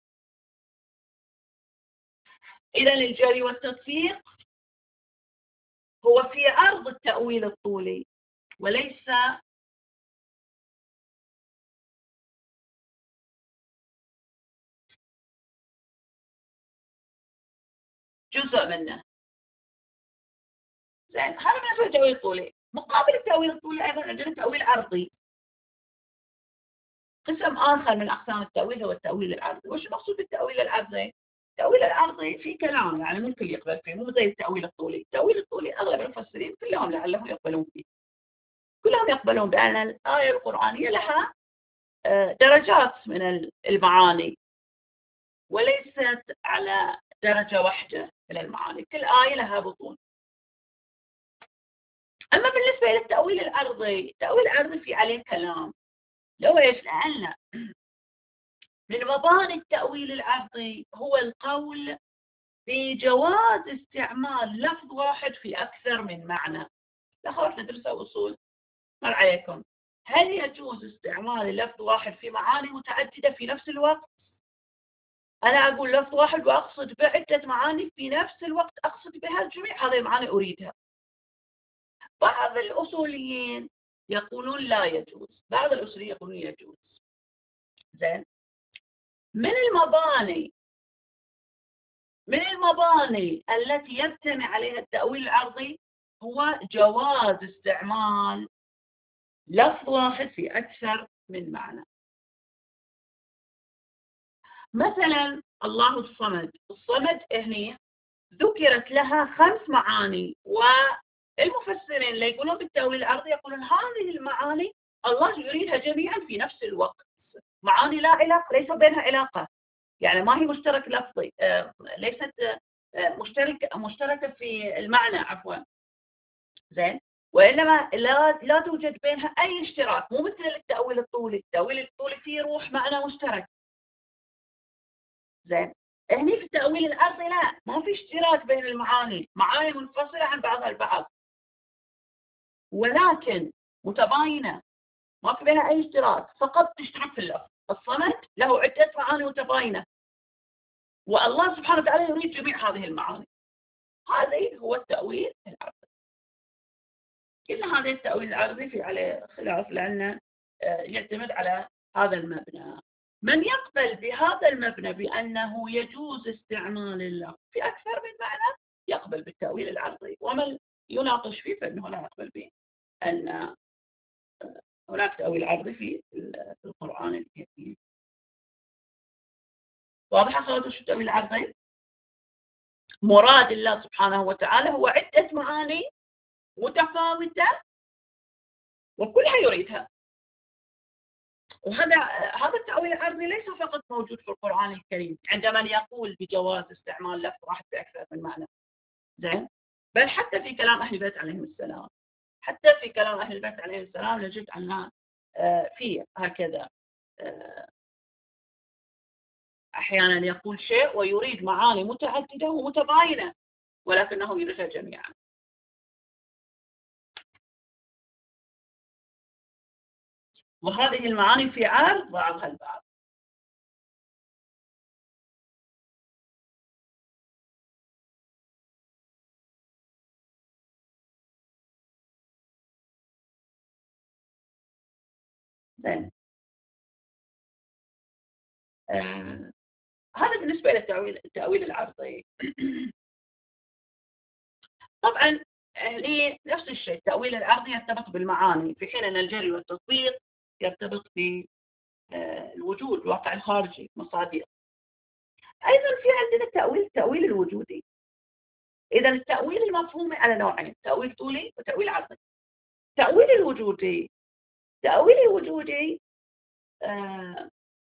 إذا الجري والتطبيق هو في عرض التأويل الطولي وليس جزء منه. زين، هذا بالنسبة للتأويل الطولي. مقابل التأويل الطولي أيضا عندنا تأويل عرضي. قسم آخر من أقسام التأويل هو التأويل العرضي. وش المقصود بالتأويل العرضي؟ التأويل العرضي في كلام يعني مو الكل يقبل فيه، مو زي التأويل الطولي. التأويل الطولي أغلب المفسرين كلهم لعلهم يقبلون فيه. كلهم يقبلون بأن الآية القرآنية لها درجات من المعاني وليست على درجة واحدة من المعاني، كل آية لها بطون. أما بالنسبة للتأويل العرضي، التأويل العرضي في عليه كلام. لو إيش؟ لأن من مباني التأويل العرضي هو القول بجواز استعمال لفظ واحد في أكثر من معنى. الأخوات ندرسوا أصول مر عليكم، هل يجوز استعمال لفظ واحد في معاني متعددة في نفس الوقت؟ أنا أقول لفظ واحد وأقصد بعدة معاني في نفس الوقت، أقصد بها جميع هذه المعاني أريدها. بعض الأصوليين يقولون لا يجوز، بعض الأصوليين يقولون يجوز. زين، من المباني من المباني التي يجتمع عليها التأويل العرضي هو جواز استعمال لفظ واحد في أكثر من معنى. مثلا الله الصمد، الصمد هنا ذكرت لها خمس معاني، والمفسرين اللي يقولون بالتأويل العرضي يقولون هذه المعاني الله يريدها جميعا في نفس الوقت، معاني لا علاقة، ليس بينها علاقة، يعني ما هي مشترك لفظي، ليست مشتركة مشتركة في المعنى عفوا. زين، وإنما لا لا توجد بينها أي اشتراك، مو مثل التأويل الطولي. التأويل الطولي فيه روح معنى مشترك. زين، هني في التأويل العرضي لا، ما في اشتراك بين المعاني، معاني منفصلة عن بعضها البعض ولكن متباينة، ما في بينها أي اشتراك، فقط تشترك في اللفظ. الصمد له عدة معاني متباينة والله سبحانه وتعالى يريد جميع هذه المعاني. هذا هو التأويل العرضي. كل هذا التأويل العرضي في عليه خلاف لأنه يعتمد على هذا المبنى. من يقبل بهذا المبنى بأنه يجوز استعمال اللفظ في أكثر من معنى يقبل بالتأويل العرضي، ومن يناقش فيه فإنه لا يقبل به أن هناك تأويل عرضي في القرآن الكريم. واضح أخواتي شو التأويل العرضي؟ مراد الله سبحانه وتعالى هو عدة معاني متفاوتة وكلها يريدها. وهذا هذا التأويل العرضي ليس فقط موجود في القرآن الكريم عندما يقول بجواز استعمال لفظ واحد بأكثر من معنى. زين، بل حتى في كلام أهل البيت عليهم السلام، حتى في كلام أهل البيت عليهم السلام نجد أن فيه هكذا أحيانا يقول شيء ويريد معاني متعددة ومتباينة ولكنه يريدها جميعا. وهذه المعاني في عرض بعضها البعض. زين، آه هذا بالنسبة للتأويل التأويل العرضي. طبعا هي نفس الشيء، التأويل العرضي يرتبط بالمعاني، في حين أن الجري والتطبيق يرتبط بالوجود، الواقع الخارجي، مصادر. أيضا في عندنا التأويل التأويل الوجودي. إذا التأويل المفهومي على نوعين، تأويل طولي وتأويل عرضي. التأويل الوجودي التأويل الوجودي آه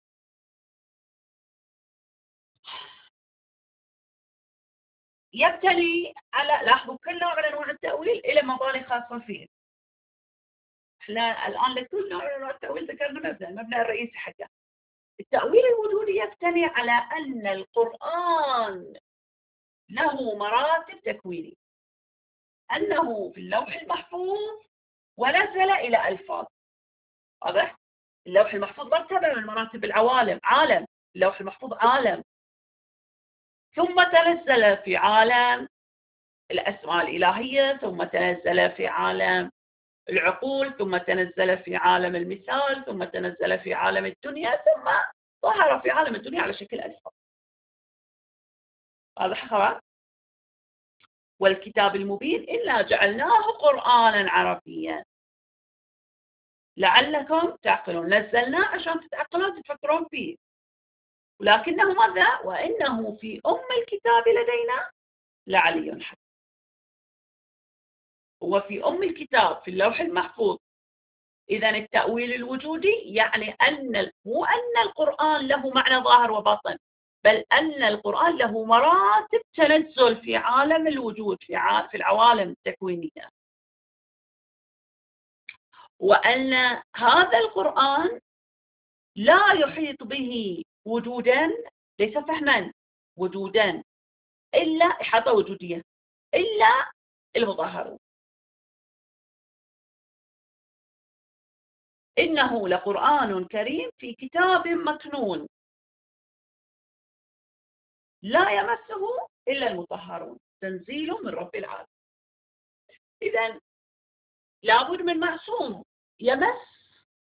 يبتني على، لاحظوا كل نوع من أنواع التأويل إلى مباني خاصة فيه. احنا الآن لكل نوع من أنواع التأويل ذكرنا مبنى المبنى الرئيسي حقه. التأويل الوجودي يبتني على أن القرآن له مراتب تكوينية، أنه في اللوح المحفوظ ونزل إلى ألفاظ. واضح؟ اللوح المحفوظ مرتبة من مراتب العوالم، عالم اللوح المحفوظ عالم، ثم تنزل في عالم الأسماء الإلهية، ثم تنزل في عالم العقول، ثم تنزل في عالم المثال، ثم تنزل في عالم الدنيا، ثم ظهر في عالم الدنيا على شكل ألفاظ. واضح خلاص؟ والكتاب المبين إنا جعلناه قرآنا عربيا لعلكم تعقلون، نزلناه عشان تتعقلون تفكرون فيه، ولكنه ماذا؟ وإنه في أم الكتاب لدينا لعلي حكيم. هو في أم الكتاب في اللوح المحفوظ. إذا التأويل الوجودي يعني أن مو أن القرآن له معنى ظاهر وباطن، بل أن القرآن له مراتب تنزل في عالم الوجود، في في العوالم التكوينية، وأن هذا القرآن لا يحيط به وجودا، ليس فهما وجودا، إلا إحاطة وجودية، إلا المظاهرون. إنه لقرآن كريم في كتاب مكنون لا يمسه إلا المطهرون تنزيل من رب العالمين. إذن لابد من معصوم يمس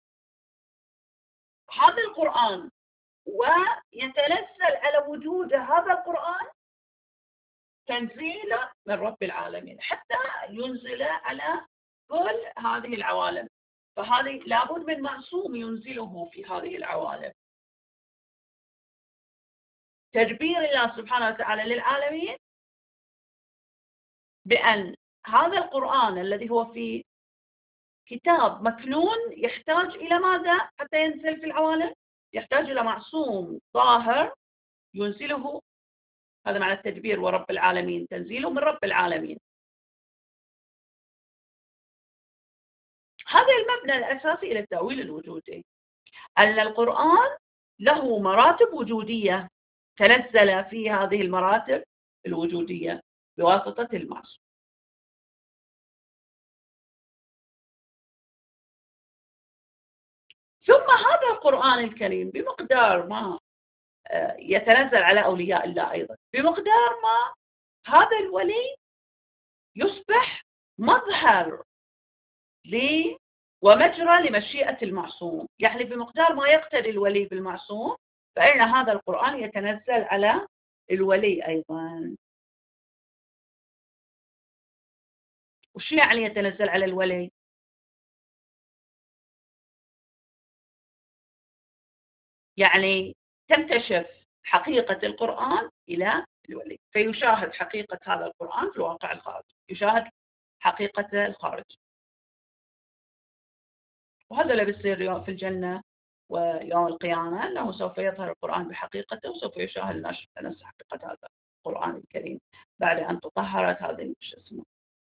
هذا القرآن ويتنزل على وجود هذا القرآن تنزيلا من رب العالمين حتى ينزل على كل هذه العوالم. فهذه لابد من معصوم ينزله في هذه العوالم. تدبير الله سبحانه وتعالى للعالمين بأن هذا القرآن الذي هو في كتاب مكنون يحتاج إلى ماذا حتى ينزل في العوالم؟ يحتاج إلى معصوم ظاهر ينزله. هذا معنى التدبير ورب العالمين، تنزيله من رب العالمين. هذا المبنى الأساسي إلى التأويل الوجودي، أن القرآن له مراتب وجودية تنزل في هذه المراتب الوجودية بواسطة المعصوم. ثم هذا القرآن الكريم بمقدار ما يتنزل على أولياء الله أيضا، بمقدار ما هذا الولي يصبح مظهر لي ومجرى لمشيئة المعصوم. يعني بمقدار ما يقتدي الولي بالمعصوم فإن هذا القرآن يتنزل على الولي أيضا. وش يعني يتنزل على الولي؟ يعني تنكشف حقيقة القرآن إلى الولي فيشاهد حقيقة هذا القرآن في الواقع الخارجي، يشاهد حقيقته الخارج. وهذا اللي بيصير في الجنة ويوم القيامة، أنه سوف يظهر القرآن بحقيقته وسوف يشاهد الناس حقيقة هذا القرآن الكريم بعد أن تطهرت هذه الجسم.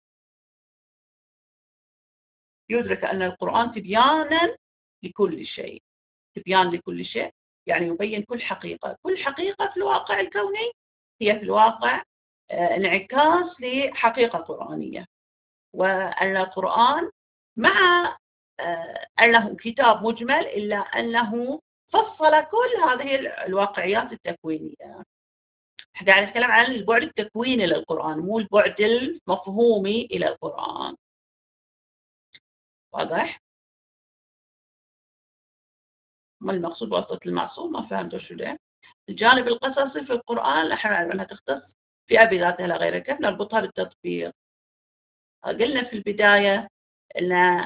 يدرك أن القرآن تبيانا لكل شيء، تبيان لكل شيء يعني يبين كل حقيقة. كل حقيقة في الواقع الكوني هي في الواقع انعكاس لحقيقة قرآنية. وأن القرآن مع أنه كتاب مجمل إلا أنه فصل كل هذه الواقعيات التكوينية. احنا قاعد نتكلم عن البعد التكويني للقرآن مو البعد المفهومي إلى القرآن. واضح؟ ما المقصود بواسطة المعصوم؟ ما فهمت شو ده. الجانب القصصي في القرآن احنا نعرف أنها تختص في أبي ذاتها لا غير، كيف نربطها بالتطبيق؟ قلنا في البداية أن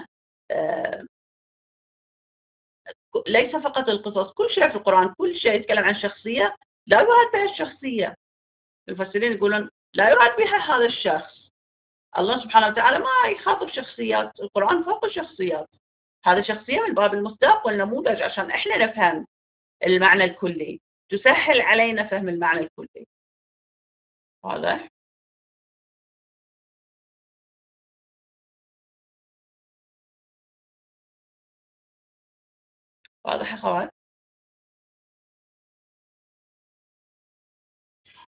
ليس فقط القصص، كل شيء في القرآن، كل شيء يتكلم عن شخصية لا يراد بها الشخصية. المفسرين يقولون لا يراد بها هذا الشخص. الله سبحانه وتعالى ما يخاطب شخصيات، القرآن فوق الشخصيات. هذا شخصية من باب المصداق والنموذج عشان إحنا نفهم المعنى الكلي، تسهل علينا فهم المعنى الكلي. واضح؟ واضح يا خوات؟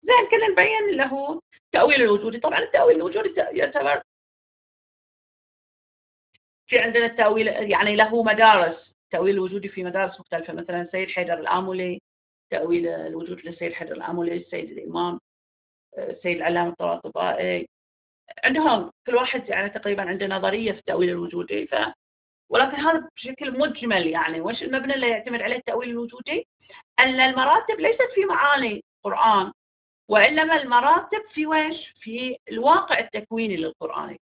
زين كنا نبين له التأويل الوجودي. طبعا التأويل الوجودي يعتبر في عندنا التأويل يعني له مدارس. التأويل الوجودي في مدارس مختلفة، مثلا السيد حيدر الآملي تأويل الوجود للسيد حيدر الآملي، السيد الإمام، السيد العلامة الطباطبائي، عندهم كل واحد يعني تقريبا عنده نظرية في التأويل الوجودي. ف ولكن هذا بشكل مجمل. يعني وش المبنى اللي يعتمد عليه التأويل الوجودي؟ أن المراتب ليست في معاني القرآن، وإنما المراتب في وش؟ في الواقع التكويني للقرآن،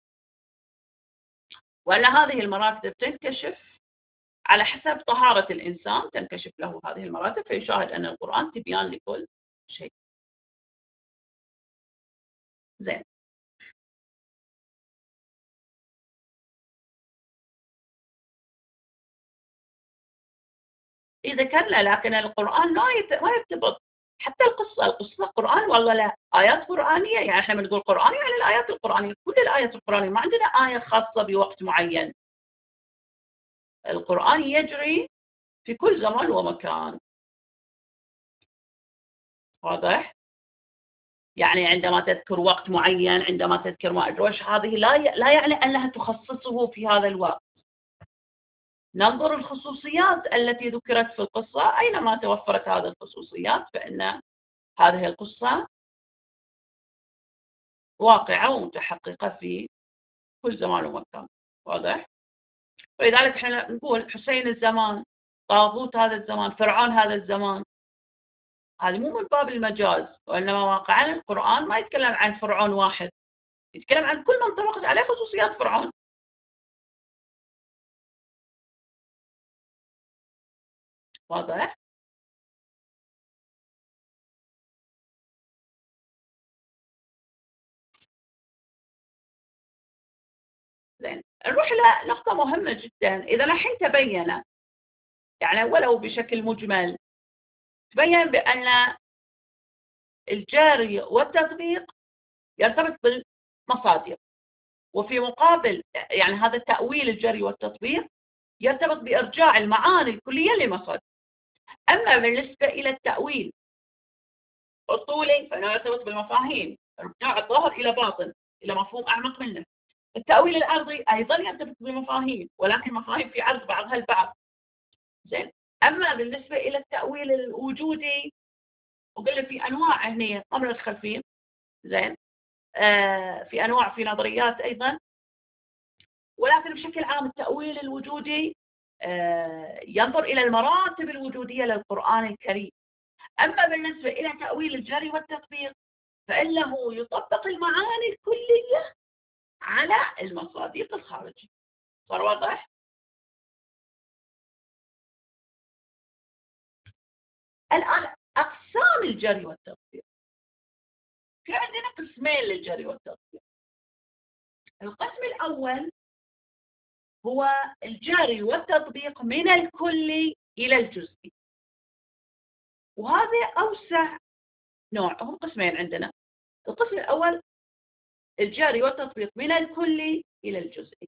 وأن هذه المراتب تنكشف على حسب طهارة الإنسان، تنكشف له هذه المراتب فيشاهد أن القرآن تبيان لكل شيء. زين. إذا كان، لكن القرآن ما ما يرتبط حتى القصة. القصة قرآن والله لا، آيات قرآنية. يعني احنا بنقول قرآن يعني الآيات القرآنية، كل الآيات القرآنية، ما عندنا آية خاصة بوقت معين. القرآن يجري في كل زمان ومكان. واضح؟ يعني عندما تذكر وقت معين، عندما تذكر ما أدري وش، هذه لا لا يعني أنها تخصصه في هذا الوقت. ننظر الخصوصيات التي ذكرت في القصة، أينما توفرت هذه الخصوصيات فإن هذه القصة واقعة ومتحققة في كل زمان ومكان. واضح؟ ولذلك احنا نقول حسين الزمان، طاغوت هذا الزمان، فرعون هذا الزمان. هذه مو من باب المجاز، وإنما واقعا القرآن ما يتكلم عن فرعون واحد، يتكلم عن كل من طرقت عليه خصوصيات فرعون. واضح؟ زين، نروح إلى نقطة مهمة جدا. إذا الحين تبين، يعني ولو بشكل مجمل، تبين بأن الجاري والتطبيق يرتبط بالمصادر، وفي مقابل يعني هذا التأويل الجري والتطبيق يرتبط بإرجاع المعاني الكلية لمصادر. أما بالنسبة إلى التأويل الطولي فإنه يرتبط بالمفاهيم، إرجاع الظاهر إلى باطن، إلى مفهوم أعمق منه. التأويل العرضي أيضا يرتبط بالمفاهيم، ولكن مفاهيم في عرض بعضها البعض. زين. أما بالنسبة إلى التأويل الوجودي، وقلنا في أنواع هنا ما بندخل فيه. زين. آه في أنواع، في نظريات أيضا، ولكن بشكل عام التأويل الوجودي آه ينظر إلى المراتب الوجودية للقرآن الكريم. أما بالنسبة إلى تأويل الجري والتطبيق فإنه يطبق المعاني الكلية على المصادق الخارجية. صار واضح؟ الآن أقسام الجري والتطبيق، في عندنا قسمين للجري والتطبيق. القسم الأول هو الجري والتطبيق من الكلي إلى الجزئي، وهذا أوسع نوع. هم قسمين عندنا. القسم الأول الجري والتطبيق من الكلي إلى الجزئي،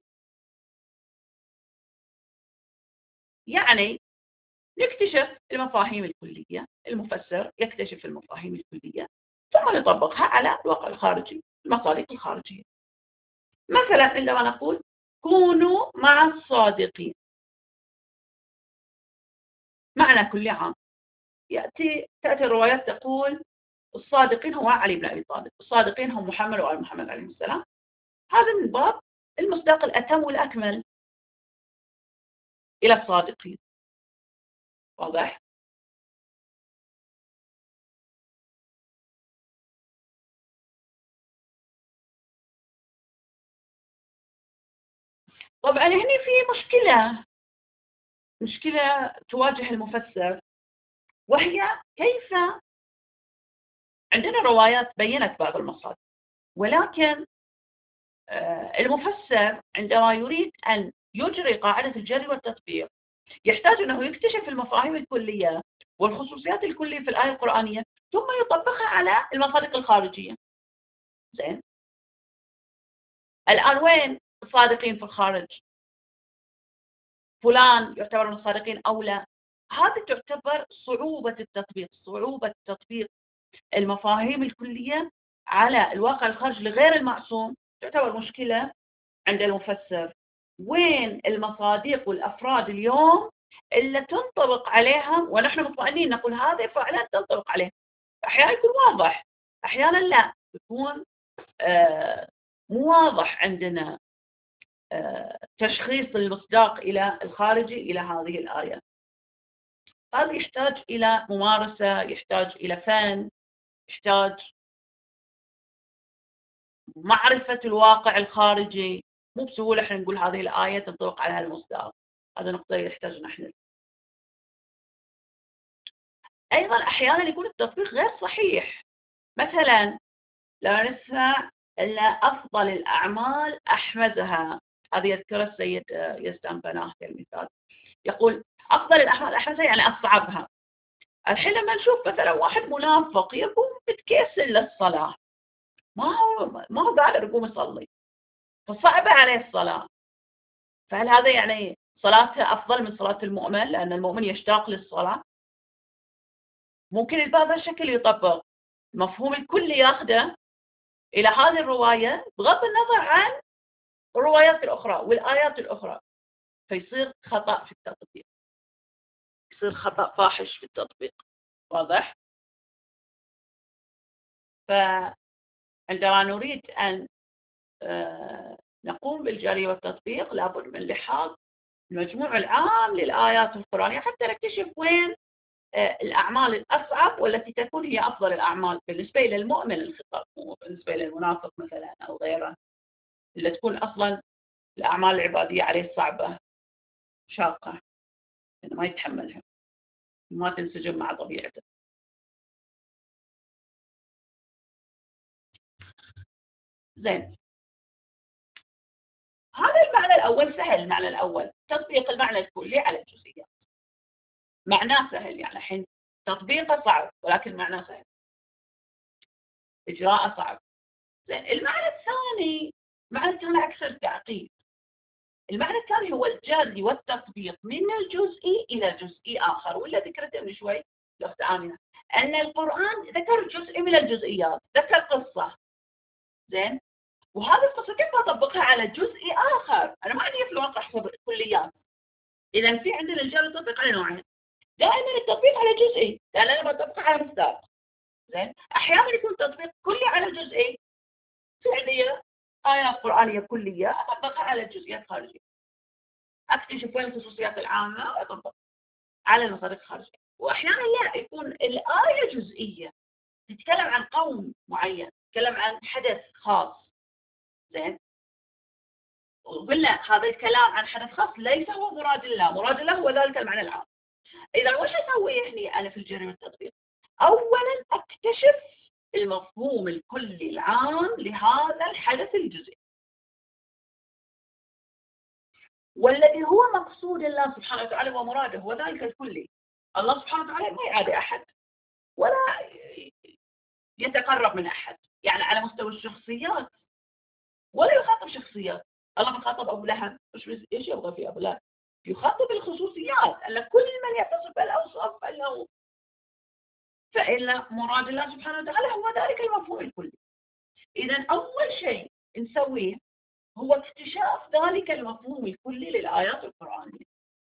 يعني نكتشف المفاهيم الكلية، المفسر يكتشف المفاهيم الكلية ثم نطبقها على الواقع الخارجي، المصادق الخارجية. مثلا عندما نقول كونوا مع الصادقين، معنى كل عام. يأتي تأتي الروايات تقول الصادقين هو علي بن أبي طالب، الصادقين هم محمد وآل محمد عليه السلام. هذا من باب المصداق الأتم والأكمل إلى الصادقين. واضح؟ طبعا هنا في مشكلة مشكلة تواجه المفسر، وهي كيف عندنا روايات بينت بعض المصادر، ولكن المفسر عندما يريد أن يجري قاعدة الجري والتطبيق يحتاج أنه يكتشف المفاهيم الكلية والخصوصيات الكلية في الآية القرآنية ثم يطبقها على المصادق الخارجية. زين. الآن وين الصادقين في الخارج؟ فلان يعتبر من الصادقين أو لا؟ هذه تعتبر صعوبة التطبيق، صعوبة تطبيق المفاهيم الكلية على الواقع الخارجي لغير المعصوم تعتبر مشكلة عند المفسر. وين المصادق والأفراد اليوم اللي تنطبق عليها ونحن مطمئنين نقول هذا فعلا تنطبق عليه؟ أحيانا يكون واضح، أحيانا لا يكون آه مو واضح عندنا آه تشخيص المصداق إلى الخارجي إلى هذه الآية. هذا يحتاج إلى ممارسة، يحتاج إلى فن، يحتاج معرفة الواقع الخارجي. مو بسهولة احنا نقول هذه الآية تنطبق على المصداق. هذا نقطة يحتاج نحن. أيضا أحيانا يكون التطبيق غير صحيح. مثلا لو نسمع أن أفضل الأعمال أحمزها، هذه يذكر السيد يزدان بناه كالمثال، يقول أفضل الأعمال أحمزها يعني أصعبها. الحين لما نشوف مثلا واحد منافق يقوم متكسل للصلاة، ما هو ما هو قادر يقوم يصلي، فصعب عليه الصلاة، فهل هذا يعني صلاته أفضل من صلاة المؤمن لأن المؤمن يشتاق للصلاة؟ ممكن بهذا الشكل يطبق المفهوم الكلي ياخده إلى هذه الرواية بغض النظر عن الروايات الأخرى والآيات الأخرى، فيصير خطأ في التطبيق، يصير خطأ فاحش في التطبيق. واضح؟ فعندما نريد أن نقوم بالجري والتطبيق لابد من لحاظ المجموع العام للآيات القرآنية حتى نكتشف وين الأعمال الأصعب والتي تكون هي أفضل الأعمال بالنسبة للمؤمن الخطاب، بالنسبة للمنافق مثلا أو غيره اللي تكون أصلا الأعمال العبادية عليه صعبة شاقة يعني ما يتحملها، ما تنسجم مع طبيعته. زين، هذا المعنى الأول سهل. المعنى الأول تطبيق المعنى الكلي على الجزئيات، معناه سهل، يعني الحين تطبيقه صعب ولكن معناه سهل، إجراءه صعب. زين، المعنى الثاني، المعنى الثاني أكثر تعقيد. المعنى الثاني هو الجري والتطبيق من الجزئي إلى جزئي آخر، ولا ذكرته من شوي الأخت آمنة أن القرآن ذكر جزء من الجزئيات، ذكر قصة. زين، وهذه القصة كيف أطبقها على جزء آخر؟ أنا ما عندي في الواقع حسب الكليات. إذا في عندنا الجري والتطبيق على نوعين، دائما التطبيق على جزئي لأن أنا بطبقها على مصداق. زين، أحيانا يكون تطبيق كلي على جزئي، في عندي آيات قرآنية كلية أطبقها على الجزئيات الخارجية، أكتشف وين الخصوصيات العامة وأطبق على المصادق الخارجية. وأحيانا لا، يكون الآية جزئية تتكلم عن قوم معين، تتكلم عن حدث خاص. زين، وقلنا هذا الكلام عن حدث خاص ليس هو مراد الله، مراد الله هو ذلك المعنى العام. إذا وش أسوي هنا أنا في الجري والتطبيق؟ أولا أكتشف المفهوم الكلي العام لهذا الحدث الجزئي، والذي هو مقصود الله سبحانه وتعالى ومراده هو ذلك الكلي. الله سبحانه وتعالى ما يعادي أحد ولا يتقرب من أحد، يعني على مستوى الشخصيات ولا يخاطب شخصيات. الله بيخاطب أبو لهب، إيش إيش يبغى في أبو لهب؟ يخاطب الخصوصيات أن كل من يتصف بالأوصاف فإنه فإن مراد الله سبحانه وتعالى هو ذلك المفهوم الكلي. إذا أول شيء نسويه هو اكتشاف ذلك المفهوم الكلي للآيات القرآنية.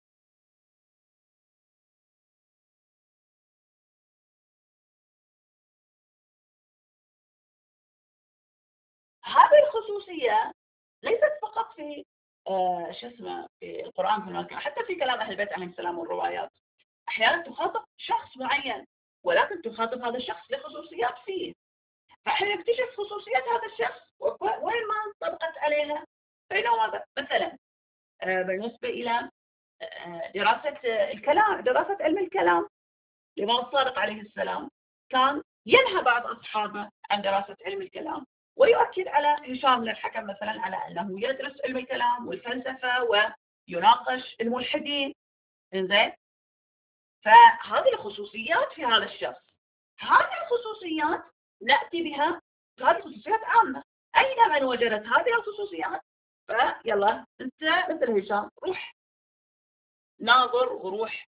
هذه الخصوصية ليست فقط في آه شو اسمه في القرآن، في المكان، حتى في كلام أهل البيت عليهم السلام والروايات أحيانا تخاطب شخص معين ولكن تخاطب هذا الشخص لخصوصيات فيه، فحين نكتشف خصوصيات هذا الشخص وين ما انطبقت عليها فإنه مثلا آه بالنسبة إلى آه دراسة الكلام، دراسة علم الكلام، الإمام الصادق عليه السلام كان ينهى بعض أصحابه عن دراسة علم الكلام ويؤكد على هشام بن الحكم مثلا على أنه يدرس علم الكلام والفلسفة ويناقش الملحدين. إنزين، فهذه الخصوصيات في هذا الشخص، هذه الخصوصيات نأتي بها، هذه خصوصيات عامة، أينما وجدت هذه الخصوصيات فيلا أنت مثل هشام روح ناظر وروح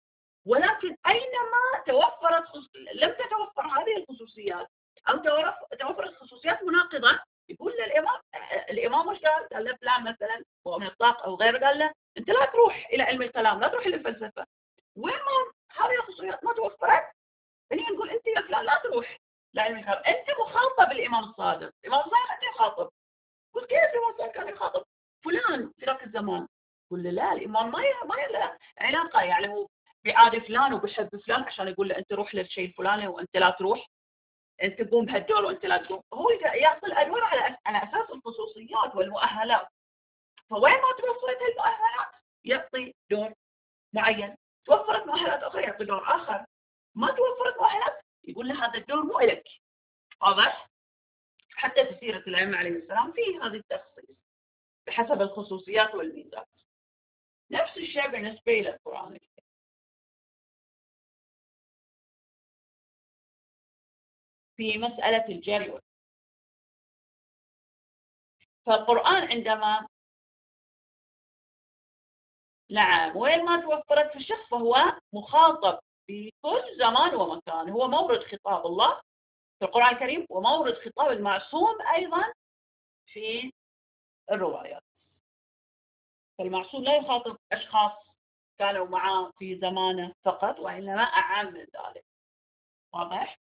ولكن أينما توفرت خص... لم تتوفر هذه الخصوصيات أو توفرت خصوصيات مناقضة، يقول للإمام الإمام وش قال؟ قال له فلان مثلا مؤمن الطاق أو غيره، قال له أنت لا تروح إلى علم الكلام، لا تروح إلى الفلسفة. وين ما هذه الخصوصيات ما توفرت، هني نقول أنت يا فلان لا تروح لعلم الكلام، أنت مخاطب بالإمام الصادق. الإمام الصادق أنت يخاطب. قلت كيف الإمام الصادق كان يخاطب فلان في ذاك الزمان؟ يقول له لا، الإمام ما ي... ما له علاقة، يعني هو بيعادي فلان وبيحب فلان عشان يقول له أنت روح للشيء الفلاني وأنت لا تروح، أنت تقوم بهالدور وأنت لا تقوم. هو يعطي الأدوار على على أساس الخصوصيات والمؤهلات. فوين ما توفرت هالمؤهلات يعطي دور معين، توفرت مؤهلات أخرى يعطي دور آخر، ما توفرت مؤهلات يقول له هذا الدور مو إلك. واضح؟ حتى في سيرة الأئمة عليهم السلام في هذه التخصيص بحسب الخصوصيات والميزات. نفس الشيء بالنسبة إلى القرآن الكريم. في مسألة الجري، فالقرآن عندما نعم وين ما توفرت في الشخص فهو مخاطب في كل زمان ومكان، هو مورد خطاب الله في القرآن الكريم ومورد خطاب المعصوم أيضا في الروايات. فالمعصوم لا يخاطب أشخاص كانوا معه في زمانه فقط، وإنما أعم من ذلك. واضح؟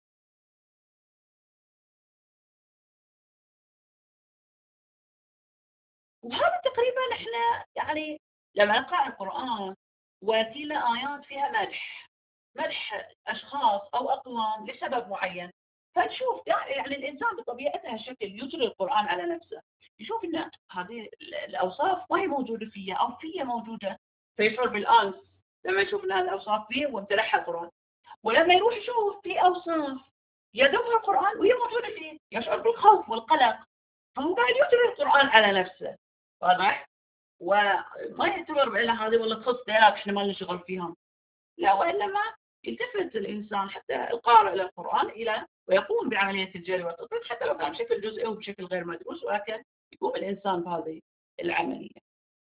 وهذا تقريبا احنا يعني لما نقرأ القرآن وتينا آيات فيها مدح مدح أشخاص أو أقوام لسبب معين، فنشوف يعني الإنسان بطبيعته هالشكل يجري القرآن على نفسه، يشوف أن هذه الأوصاف ما هي موجودة فيها أو فيها موجودة، فيشعر بالآنس لما يشوف أن هذه الأوصاف فيه وامتلحها القرآن. ولما يروح يشوف في أوصاف يذمها القرآن وهي موجودة فيه يشعر بالخوف والقلق، فهو قاعد يجري القرآن على نفسه. واضح؟ وما يعتبر بأن هذه والله تخص ديانات احنا ما لنا شغل فيهم، لا، وإنما يلتفت الإنسان حتى القارئ للقرآن إلى ويقوم بعملية الجري والتطبيق حتى لو كان بشكل جزئي وبشكل غير مدروس، ولكن يقوم الإنسان بهذه العملية.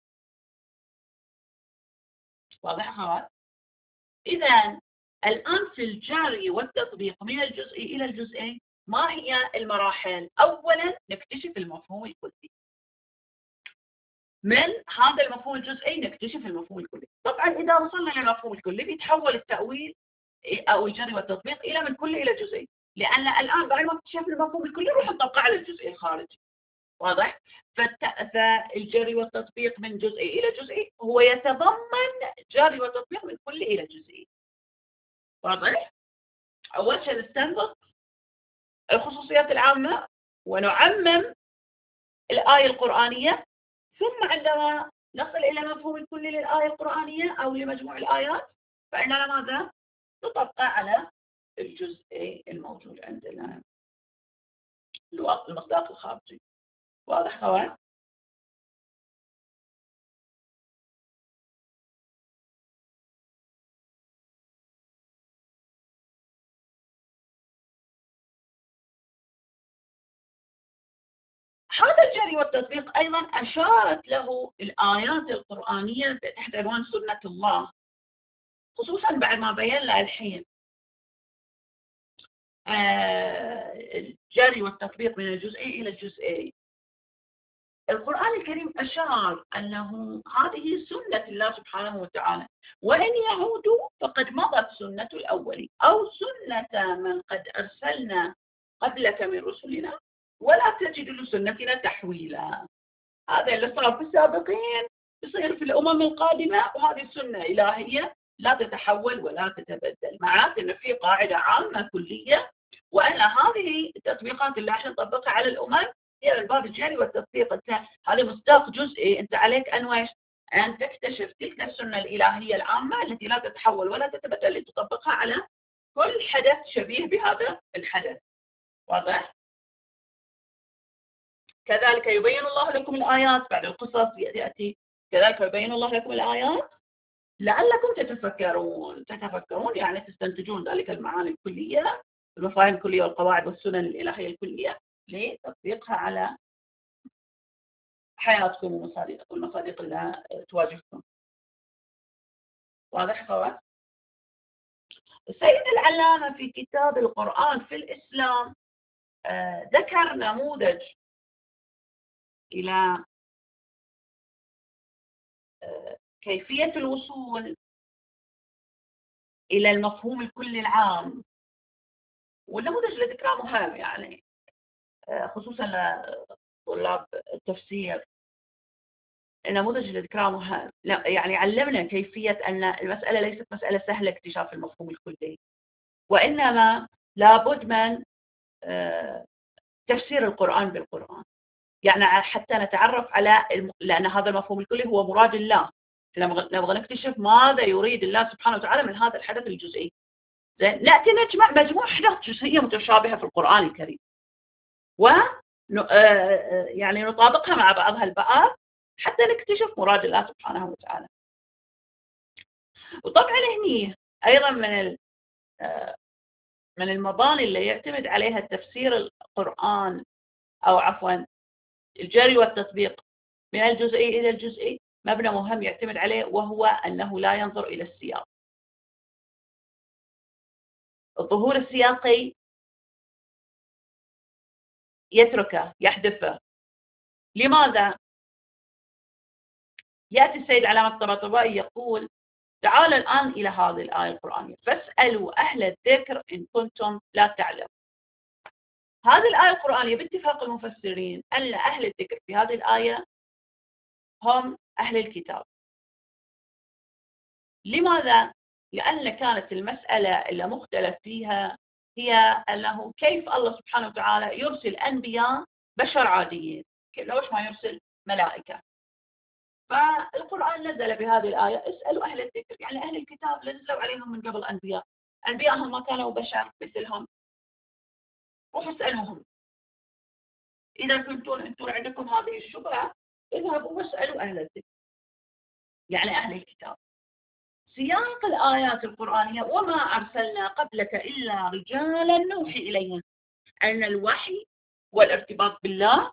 واضح أخوات؟ إذا الآن في الجري والتطبيق من الجزئي إلى الجزئي ما هي المراحل؟ أولا نكتشف المفهوم الكلي، من هذا المفهوم الجزئي نكتشف المفهوم الكلي. طبعا إذا وصلنا للمفهوم الكلي بيتحول التأويل أو الجري والتطبيق إلى من كلي إلى جزئي، لأن الآن بعد ما اكتشفنا المفهوم الكلي نروح نطبقه على الجزئي الخارجي. واضح؟ فالت... فالجري والتطبيق من جزئي إلى جزئي هو يتضمن جري والتطبيق من كلي إلى جزئي. واضح؟ أول شيء نستنبط الخصوصيات العامة ونعمم الآية القرآنية، ثم عندما نصل إلى مفهوم الكلي للآية القرآنية أو لمجموع الآيات فإننا ماذا؟ نطبقه على الجزء الموجود عندنا المصداق الخارجي. واضح خوان؟ هذا الجري والتطبيق أيضا أشارت له الآيات القرآنية تحت عنوان سنة الله، خصوصا بعد ما بين لها الحين آه الجري والتطبيق من الجزئي إلى الجزئي. القرآن الكريم أشار أنه هذه سنة الله سبحانه وتعالى، وإن يعودوا فقد مضت سنة الأولين أو سنة من قد أرسلنا قبلك من رسلنا ولا تجد لسنتنا تحويلا. هذا اللي صار في السابقين يصير في الأمم القادمة، وهذه السنة إلهية لا تتحول ولا تتبدل. معناته أن في قاعدة عامة كلية، وأن هذه التطبيقات اللي احنا نطبقها على الأمم هي الباب الجري والتطبيق. انت هذا مصداق جزئي، انت عليك ان ويش ان تكتشف تلك السنه الالهيه العامه التي لا تتحول ولا تتبدل لتطبقها على كل حدث شبيه بهذا الحدث. واضح؟ كذلك يبين الله لكم الايات بعد القصص ياتي كذلك يبين الله لكم الايات لعلكم تتفكرون تتفكرون يعني تستنتجون ذلك المعاني الكليه، المفاهيم الكليه والقواعد والسنن الالهيه الكليه لتطبيقها على حياتكم ومصادقكم والمصادق اللي تواجهكم. واضح خوات؟ السيد العلامة في كتاب القرآن في الإسلام ذكر نموذج إلى كيفية الوصول إلى المفهوم الكلي العام، والنموذج اللي ذكره مهم يعني خصوصا لطلاب التفسير. النموذج اللي ذكره مهم، يعني علمنا كيفية أن المسألة ليست مسألة سهلة اكتشاف المفهوم الكلي، وإنما لابد من تفسير القرآن بالقرآن، يعني حتى نتعرف على الم... لأن هذا المفهوم الكلي هو مراد الله، نبغى نكتشف ماذا يريد الله سبحانه وتعالى من هذا الحدث الجزئي. زين، نأتي نجمع مجموع أحداث جزئية متشابهة في القرآن الكريم، و يعني نطابقها مع بعضها البعض حتى نكتشف مراد الله سبحانه وتعالى. وطبعا هني أيضا من من المباني اللي يعتمد عليها تفسير القرآن، أو عفوا الجري والتطبيق من الجزئي إلى الجزئي، مبنى مهم يعتمد عليه، وهو أنه لا ينظر إلى السياق. الظهور السياقي يتركه، يحذفه. لماذا؟ يأتي السيد علامة الطباطبائي يقول: تعال الآن إلى هذه الآية القرآنية فاسألوا أهل الذكر إن كنتم لا تعلمون. هذه الآية القرآنية باتفاق المفسرين أن أهل الذكر في هذه الآية هم أهل الكتاب. لماذا؟ لأن كانت المسألة اللي مختلف فيها هي أنه كيف الله سبحانه وتعالى يرسل أنبياء بشر عاديين، ليش ما يرسل ملائكة؟ فالقرآن نزل بهذه الآية: اسألوا أهل الذكر، يعني أهل الكتاب نزلوا عليهم من قبل أنبياء، أنبياءهم ما كانوا بشر مثلهم، روحوا اسألوهم. إذا كنتم أنتم عندكم هذه الشبهة اذهبوا واسألوا أهل الذكر، يعني أهل الكتاب. سياق الآيات القرآنية: وما أرسلنا قبلك إلا رجالا نوحي إليهم، أن الوحي والارتباط بالله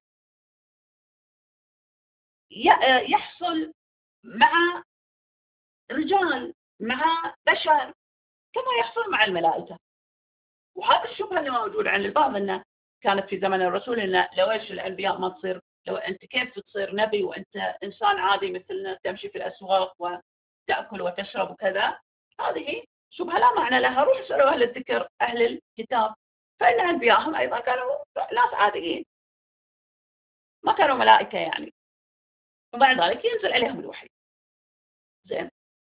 يحصل مع رجال، مع بشر، كما يحصل مع الملائكة. وهذا الشبهة اللي موجود عند البعض أنه كانت في زمن الرسول، أنه لو إيش الأنبياء ما تصير، لو أنت كيف تصير نبي وأنت إنسان عادي مثلنا تمشي في الأسواق وتأكل وتشرب وكذا. هذه شبهة لا معنى لها. روح اسألوا أهل الذكر، أهل الكتاب، فإن أنبياءهم أيضا كانوا ناس عاديين، ما كانوا ملائكة يعني، وبعد ذلك ينزل عليهم الوحي. زين،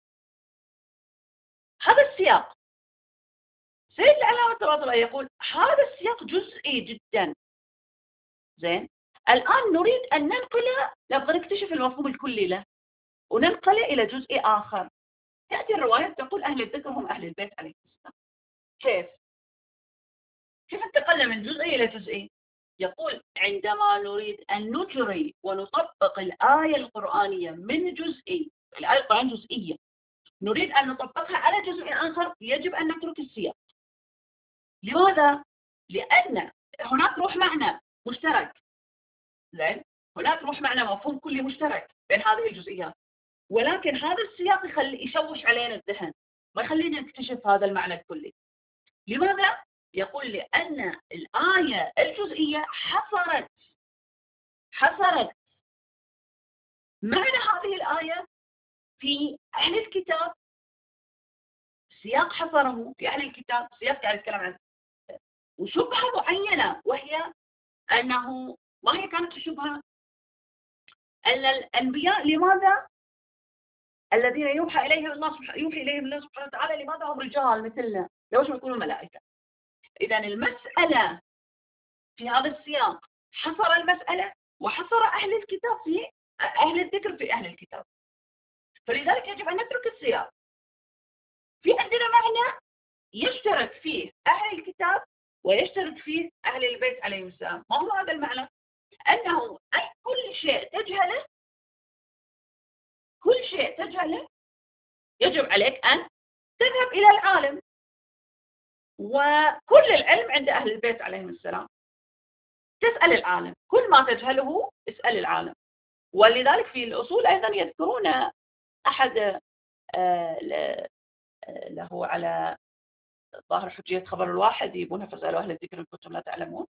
هذا السياق. سيد العلامة الطباطبائي يقول هذا السياق جزئي جدا. زين، الآن نريد أن ننقل، نبغى نكتشف المفهوم الكلي له وننقل إلى جزء آخر. تأتي الرواية تقول أهل الذكر هم أهل البيت عليه السلام. كيف؟ كيف انتقلنا من جزئي إلى جزئي؟ يقول عندما نريد أن نجري ونطبق الآية القرآنية من جزئي، الآية القرآنية جزئية، نريد أن نطبقها على جزء آخر، يجب أن نترك السياق. لماذا؟ لأن هناك روح معنى مشترك. زين، هناك روح معنى مفهوم كلي مشترك بين هذه الجزئيات، ولكن هذا السياق يخلي يشوش علينا الذهن، ما يخلينا نكتشف هذا المعنى الكلي. لماذا؟ يقول لأن الآية الجزئية حصرت حصرت معنى هذه الآية في أهل الكتاب، سياق حصره في أهل الكتاب، سياق قاعد يتكلم عنه، وشبهة معينة، وهي أنه ما هي كانت الشبهة؟ أن الأنبياء لماذا الذين يوحى إليهم الله سبحانه يوحي إليهم الله سبحانه وتعالى لماذا هم رجال مثلنا؟ ليش ما يكونوا ملائكة؟ إذا المسألة في هذا السياق حصر المسألة وحصر أهل الكتاب في أهل الذكر في أهل الكتاب، فلذلك يجب أن نترك السياق. في عندنا معنى يشترك فيه أهل الكتاب ويشترك فيه أهل البيت عليهم السلام. ما هو هذا المعنى؟ أنه أي كل شيء تجهله، كل شيء تجهله يجب عليك أن تذهب إلى العالم، وكل العلم عند أهل البيت عليهم السلام. تسأل العالم، كل ما تجهله اسأل العالم. ولذلك في الأصول أيضا يذكرون أحد له على ظاهر حجية خبر الواحد يبونها فاسألوا أهل الذكر إن كنتم لا تعلمون.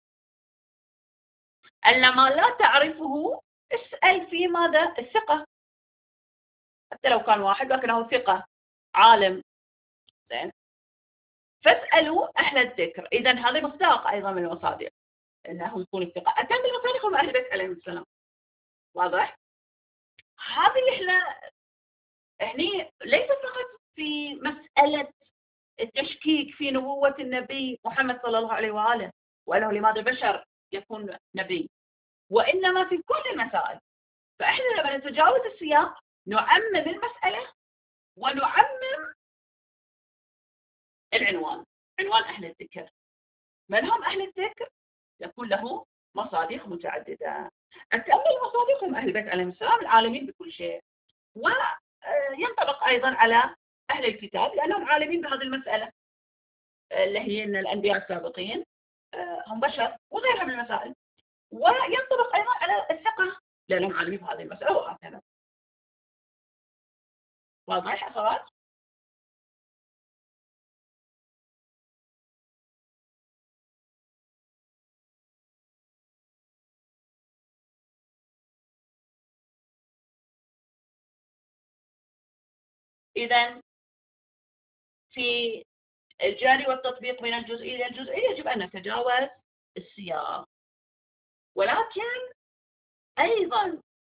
أن ما لا تعرفه اسأل في ماذا؟ الثقة، حتى لو كان واحد لكنه ثقة عالم. زين، فاسألوا أهل الذكر. إذا هذا مصداق أيضا من المصادر أنه يكون الثقة. أتم المصادق هم أهل البيت عليهم السلام. واضح؟ هذه إحنا هني ليس فقط في مسألة التشكيك في نبوة النبي محمد صلى الله عليه وآله وأنه لماذا بشر يكون نبي، وإنما في كل المسائل. فإحنا لما نتجاوز السياق نعمم المسألة ونعمم العنوان، عنوان أهل الذكر. من هم أهل الذكر؟ يكون له مصادق متعددة. أتأمل مصادقهم أهل البيت عليهم السلام العالمين بكل شيء، وينطبق أيضا على أهل الكتاب لأنهم عالمين بهذه المسألة اللي هي أن الأنبياء السابقين هم بشر وغيرها من المسائل. وينطبق أيضا على الثقة لأنهم عالمين بهذه المسألة وهكذا. واضح أخوات؟ إذا في الجاري والتطبيق من الجزئي إلى الجزئي يجب أن نتجاوز السياق، ولكن أيضا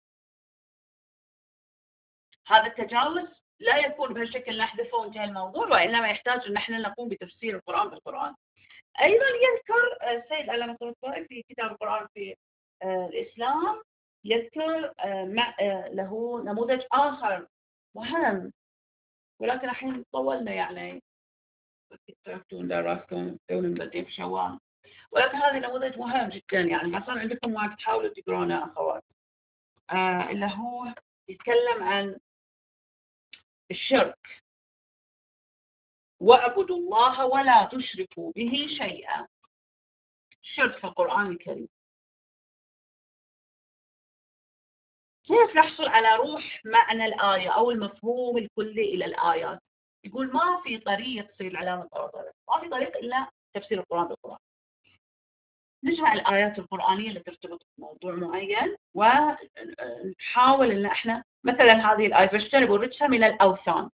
هذا التجاوز لا يكون بهالشكل نحذفه وانتهى الموضوع، وإنما يحتاج أن نحن نقوم بتفسير القرآن بالقرآن. أيضا يذكر السيد علامة الطائي في كتاب القرآن في الإسلام، يذكر له نموذج آخر مهم، ولكن الحين طولنا يعني تركتون دراسكم تكونوا مبدئين في شوال، ولكن هذا نموذج مهم جدا يعني ما صار عندكم وقت تحاولوا تقرونه أخوات. آه اللي هو يتكلم عن الشرك، واعبدوا الله ولا تشركوا به شيئا. الشرك في القرآن الكريم كيف نحصل على روح معنى الآية أو المفهوم الكلي إلى الآيات؟ يقول ما في طريق تصير العلامة الطرطرة، ما في طريق إلا تفسير القرآن بالقرآن. نجمع الآيات القرآنية اللي ترتبط بموضوع معين ونحاول إن إحنا مثلا هذه الآية فاجتنبوا الرجس من الأوثان.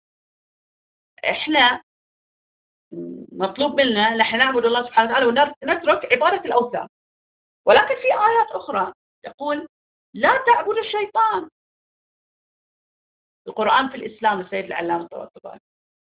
إحنا مطلوب منا نحن نعبد الله سبحانه وتعالى ونترك عبادة الأوثان، ولكن في آيات أخرى تقول لا تعبد الشيطان. القرآن في الإسلام السيد العلامة الطباطبائي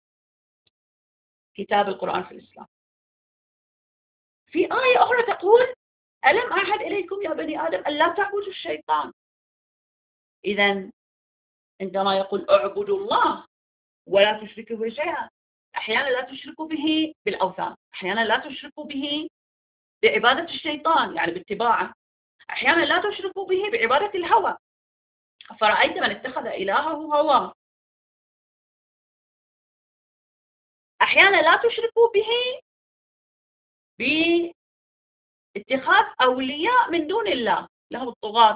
كتاب القرآن في الإسلام في آية أخرى تقول ألم أعهد إليكم يا بني آدم أن لا تعبدوا الشيطان. إذا عندما يقول اعبدوا الله ولا تشركوا به شيئا، أحيانا لا تشركوا به بالأوثان، أحيانا لا تشركوا به بعبادة الشيطان يعني باتباعه، أحيانا لا تشركوا به بعبادة الهوى. فرأيت من اتخذ إلهه هواه. أحيانا لا تشركوا به باتخاذ أولياء من دون الله لهم الطغاة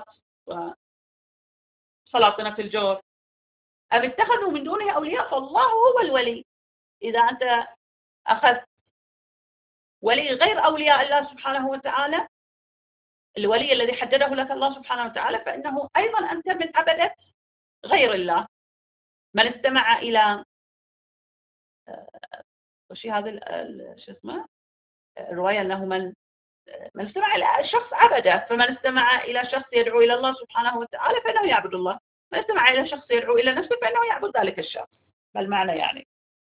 وسلاطنة الجور، أم اتخذوا من دونه أولياء فالله هو الولي. إذا أنت أخذت ولي غير أولياء الله سبحانه وتعالى، الولي الذي حدده لك الله سبحانه وتعالى، فإنه أيضا أنت من عبدة غير الله. من استمع إلى وشي هذا شو اسمه الرواية أنه من من استمع إلى شخص عبده، فمن استمع إلى شخص يدعو إلى الله سبحانه وتعالى فإنه يعبد الله، من استمع إلى شخص يدعو إلى نفسه فإنه يعبد ذلك الشخص. بالمعنى يعني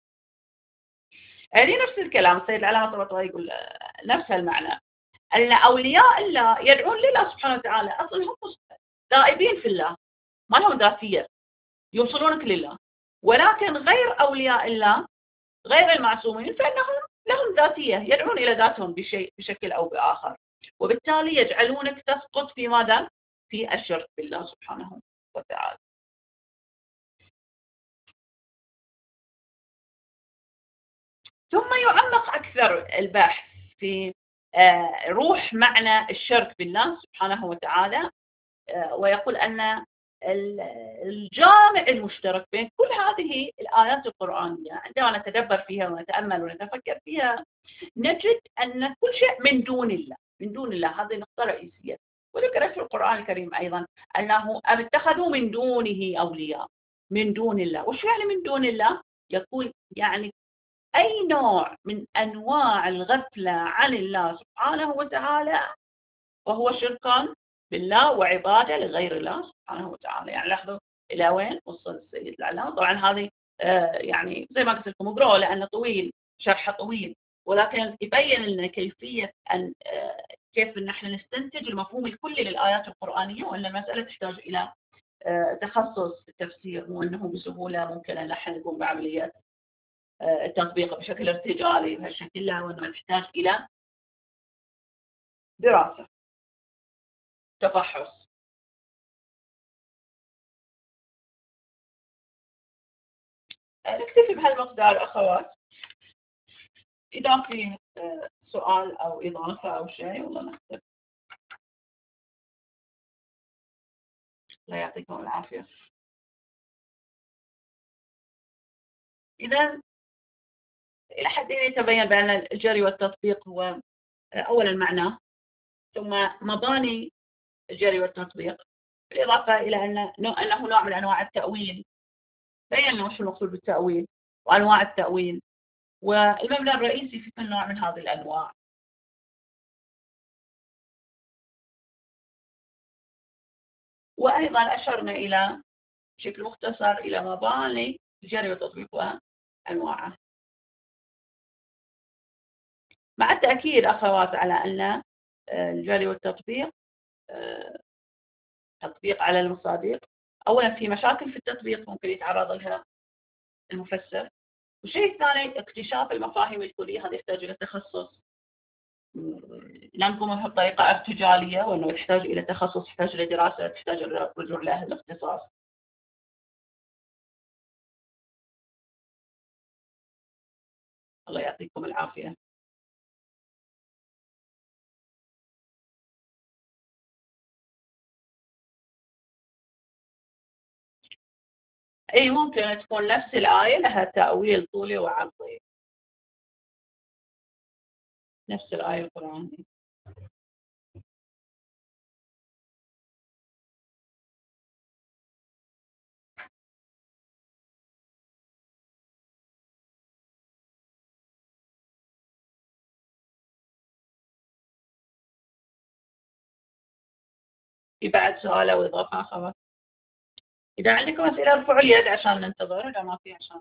هذه نفس الكلام. السيد العلامة الطباطبائي يقول نفس المعنى، أن أولياء الله يدعون لله سبحانه وتعالى، أصلا هم دائبين في الله ما لهم ذاتية يوصلونك لله، ولكن غير أولياء الله غير المعصومين فإنهم لهم ذاتية يدعون إلى ذاتهم بشيء بشكل أو بآخر، وبالتالي يجعلونك تسقط في ماذا؟ في الشرك بالله سبحانه وتعالى. ثم يعمق أكثر البحث في روح معنى الشرك بالله سبحانه وتعالى، ويقول أن الجامع المشترك بين كل هذه الآيات القرآنية عندما نتدبر فيها ونتأمل ونتفكر فيها نجد أن كل شيء من دون الله، من دون الله، هذه نقطة رئيسية. وذكر في القرآن الكريم أيضا أنه أم اتخذوا من دونه أولياء، من دون الله. وش يعني من دون الله؟ يقول يعني أي نوع من أنواع الغفلة عن الله سبحانه وتعالى وهو شرك بالله وعبادة لغير الله سبحانه وتعالى. يعني لاحظوا إلى وين وصل السيد العلامة. طبعا هذه آه يعني زي ما قلت لكم اقرأوا لأنه طويل، شرحه طويل، ولكن يبين لنا كيفية أن آه كيف نحن نستنتج المفهوم الكلي للآيات القرآنية، وأن المسألة تحتاج إلى آه تخصص في التفسير، مو أنه بسهولة ممكن أن نحن نقوم بعملية آه التطبيق بشكل ارتجالي بهالشكل، لا، وأنه نحتاج إلى دراسة، تفحص. نكتفي بهالمقدار أخوات. إذا في سؤال أو إضافة أو شيء والله نكتب. الله يعطيكم العافية. إذا إلى حد يتبين بأن الجري والتطبيق هو أولا معناه، ثم مباني الجري والتطبيق، بالإضافة إلى أن أنه نوع من أنواع التأويل. بينا وش المقصود بالتأويل وأنواع التأويل والمبنى الرئيسي في كل نوع من هذه الأنواع. وأيضا أشرنا إلى بشكل مختصر إلى مباني الجري والتطبيق وأنواعه، مع التأكيد أخوات على أن الجري والتطبيق تطبيق على المصادق. أولا في مشاكل في التطبيق ممكن يتعرض لها المفسر، والشيء الثاني اكتشاف المفاهيم الكلية، هذا يحتاج إلى تخصص، لا نقوم بها بطريقة ارتجالية، وأنه يحتاج إلى تخصص، يحتاج إلى دراسة، يحتاج إلى رجوع لأهل الاختصاص. الله يعطيكم العافية. أي ممكن تكون نفس الآية لها تأويل طولي وعرضي، نفس الآية القرآنية. في بعد سؤال أو إضافة أخوات؟ إذا عندكم أسئلة ارفعوا اليد عشان ننتظر، إذا ما في عشان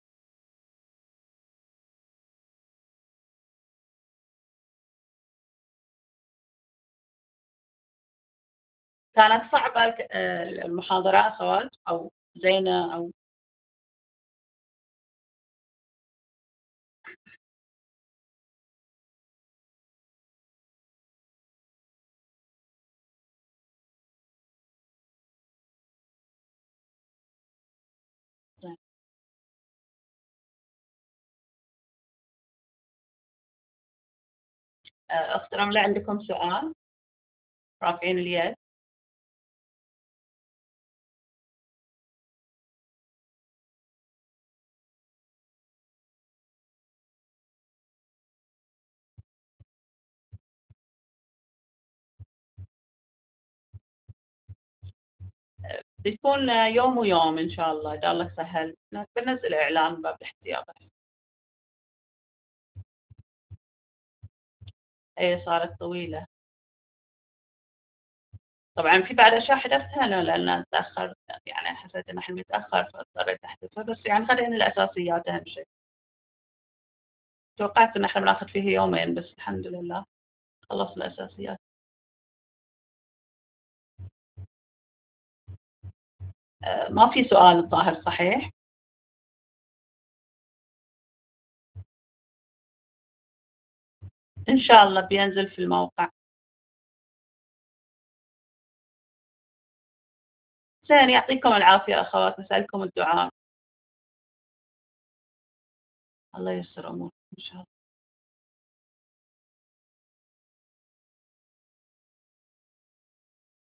كانت صعبة المحاضرة أخوات أو زينة أو زين. أخت رملة عندكم سؤال؟ رافعين اليد. بيكون يوم ويوم إن شاء الله إذا الله سهل، بنزل إعلان باب الاحتياط. إيه صارت طويلة. طبعا في بعد أشياء حذفتها أنا لأن تأخر، يعني حسيت إن إحنا متأخر فاضطريت أحذفها، بس يعني خلينا الأساسيات أهم شيء. توقعت إن إحنا بناخذ فيه يومين بس الحمد لله خلصنا الأساسيات. ما في سؤال الظاهر صحيح؟ إن شاء الله بينزل في الموقع. زين، يعطيكم العافية أخوات، نسألكم الدعاء. الله ييسر أموركم إن شاء الله.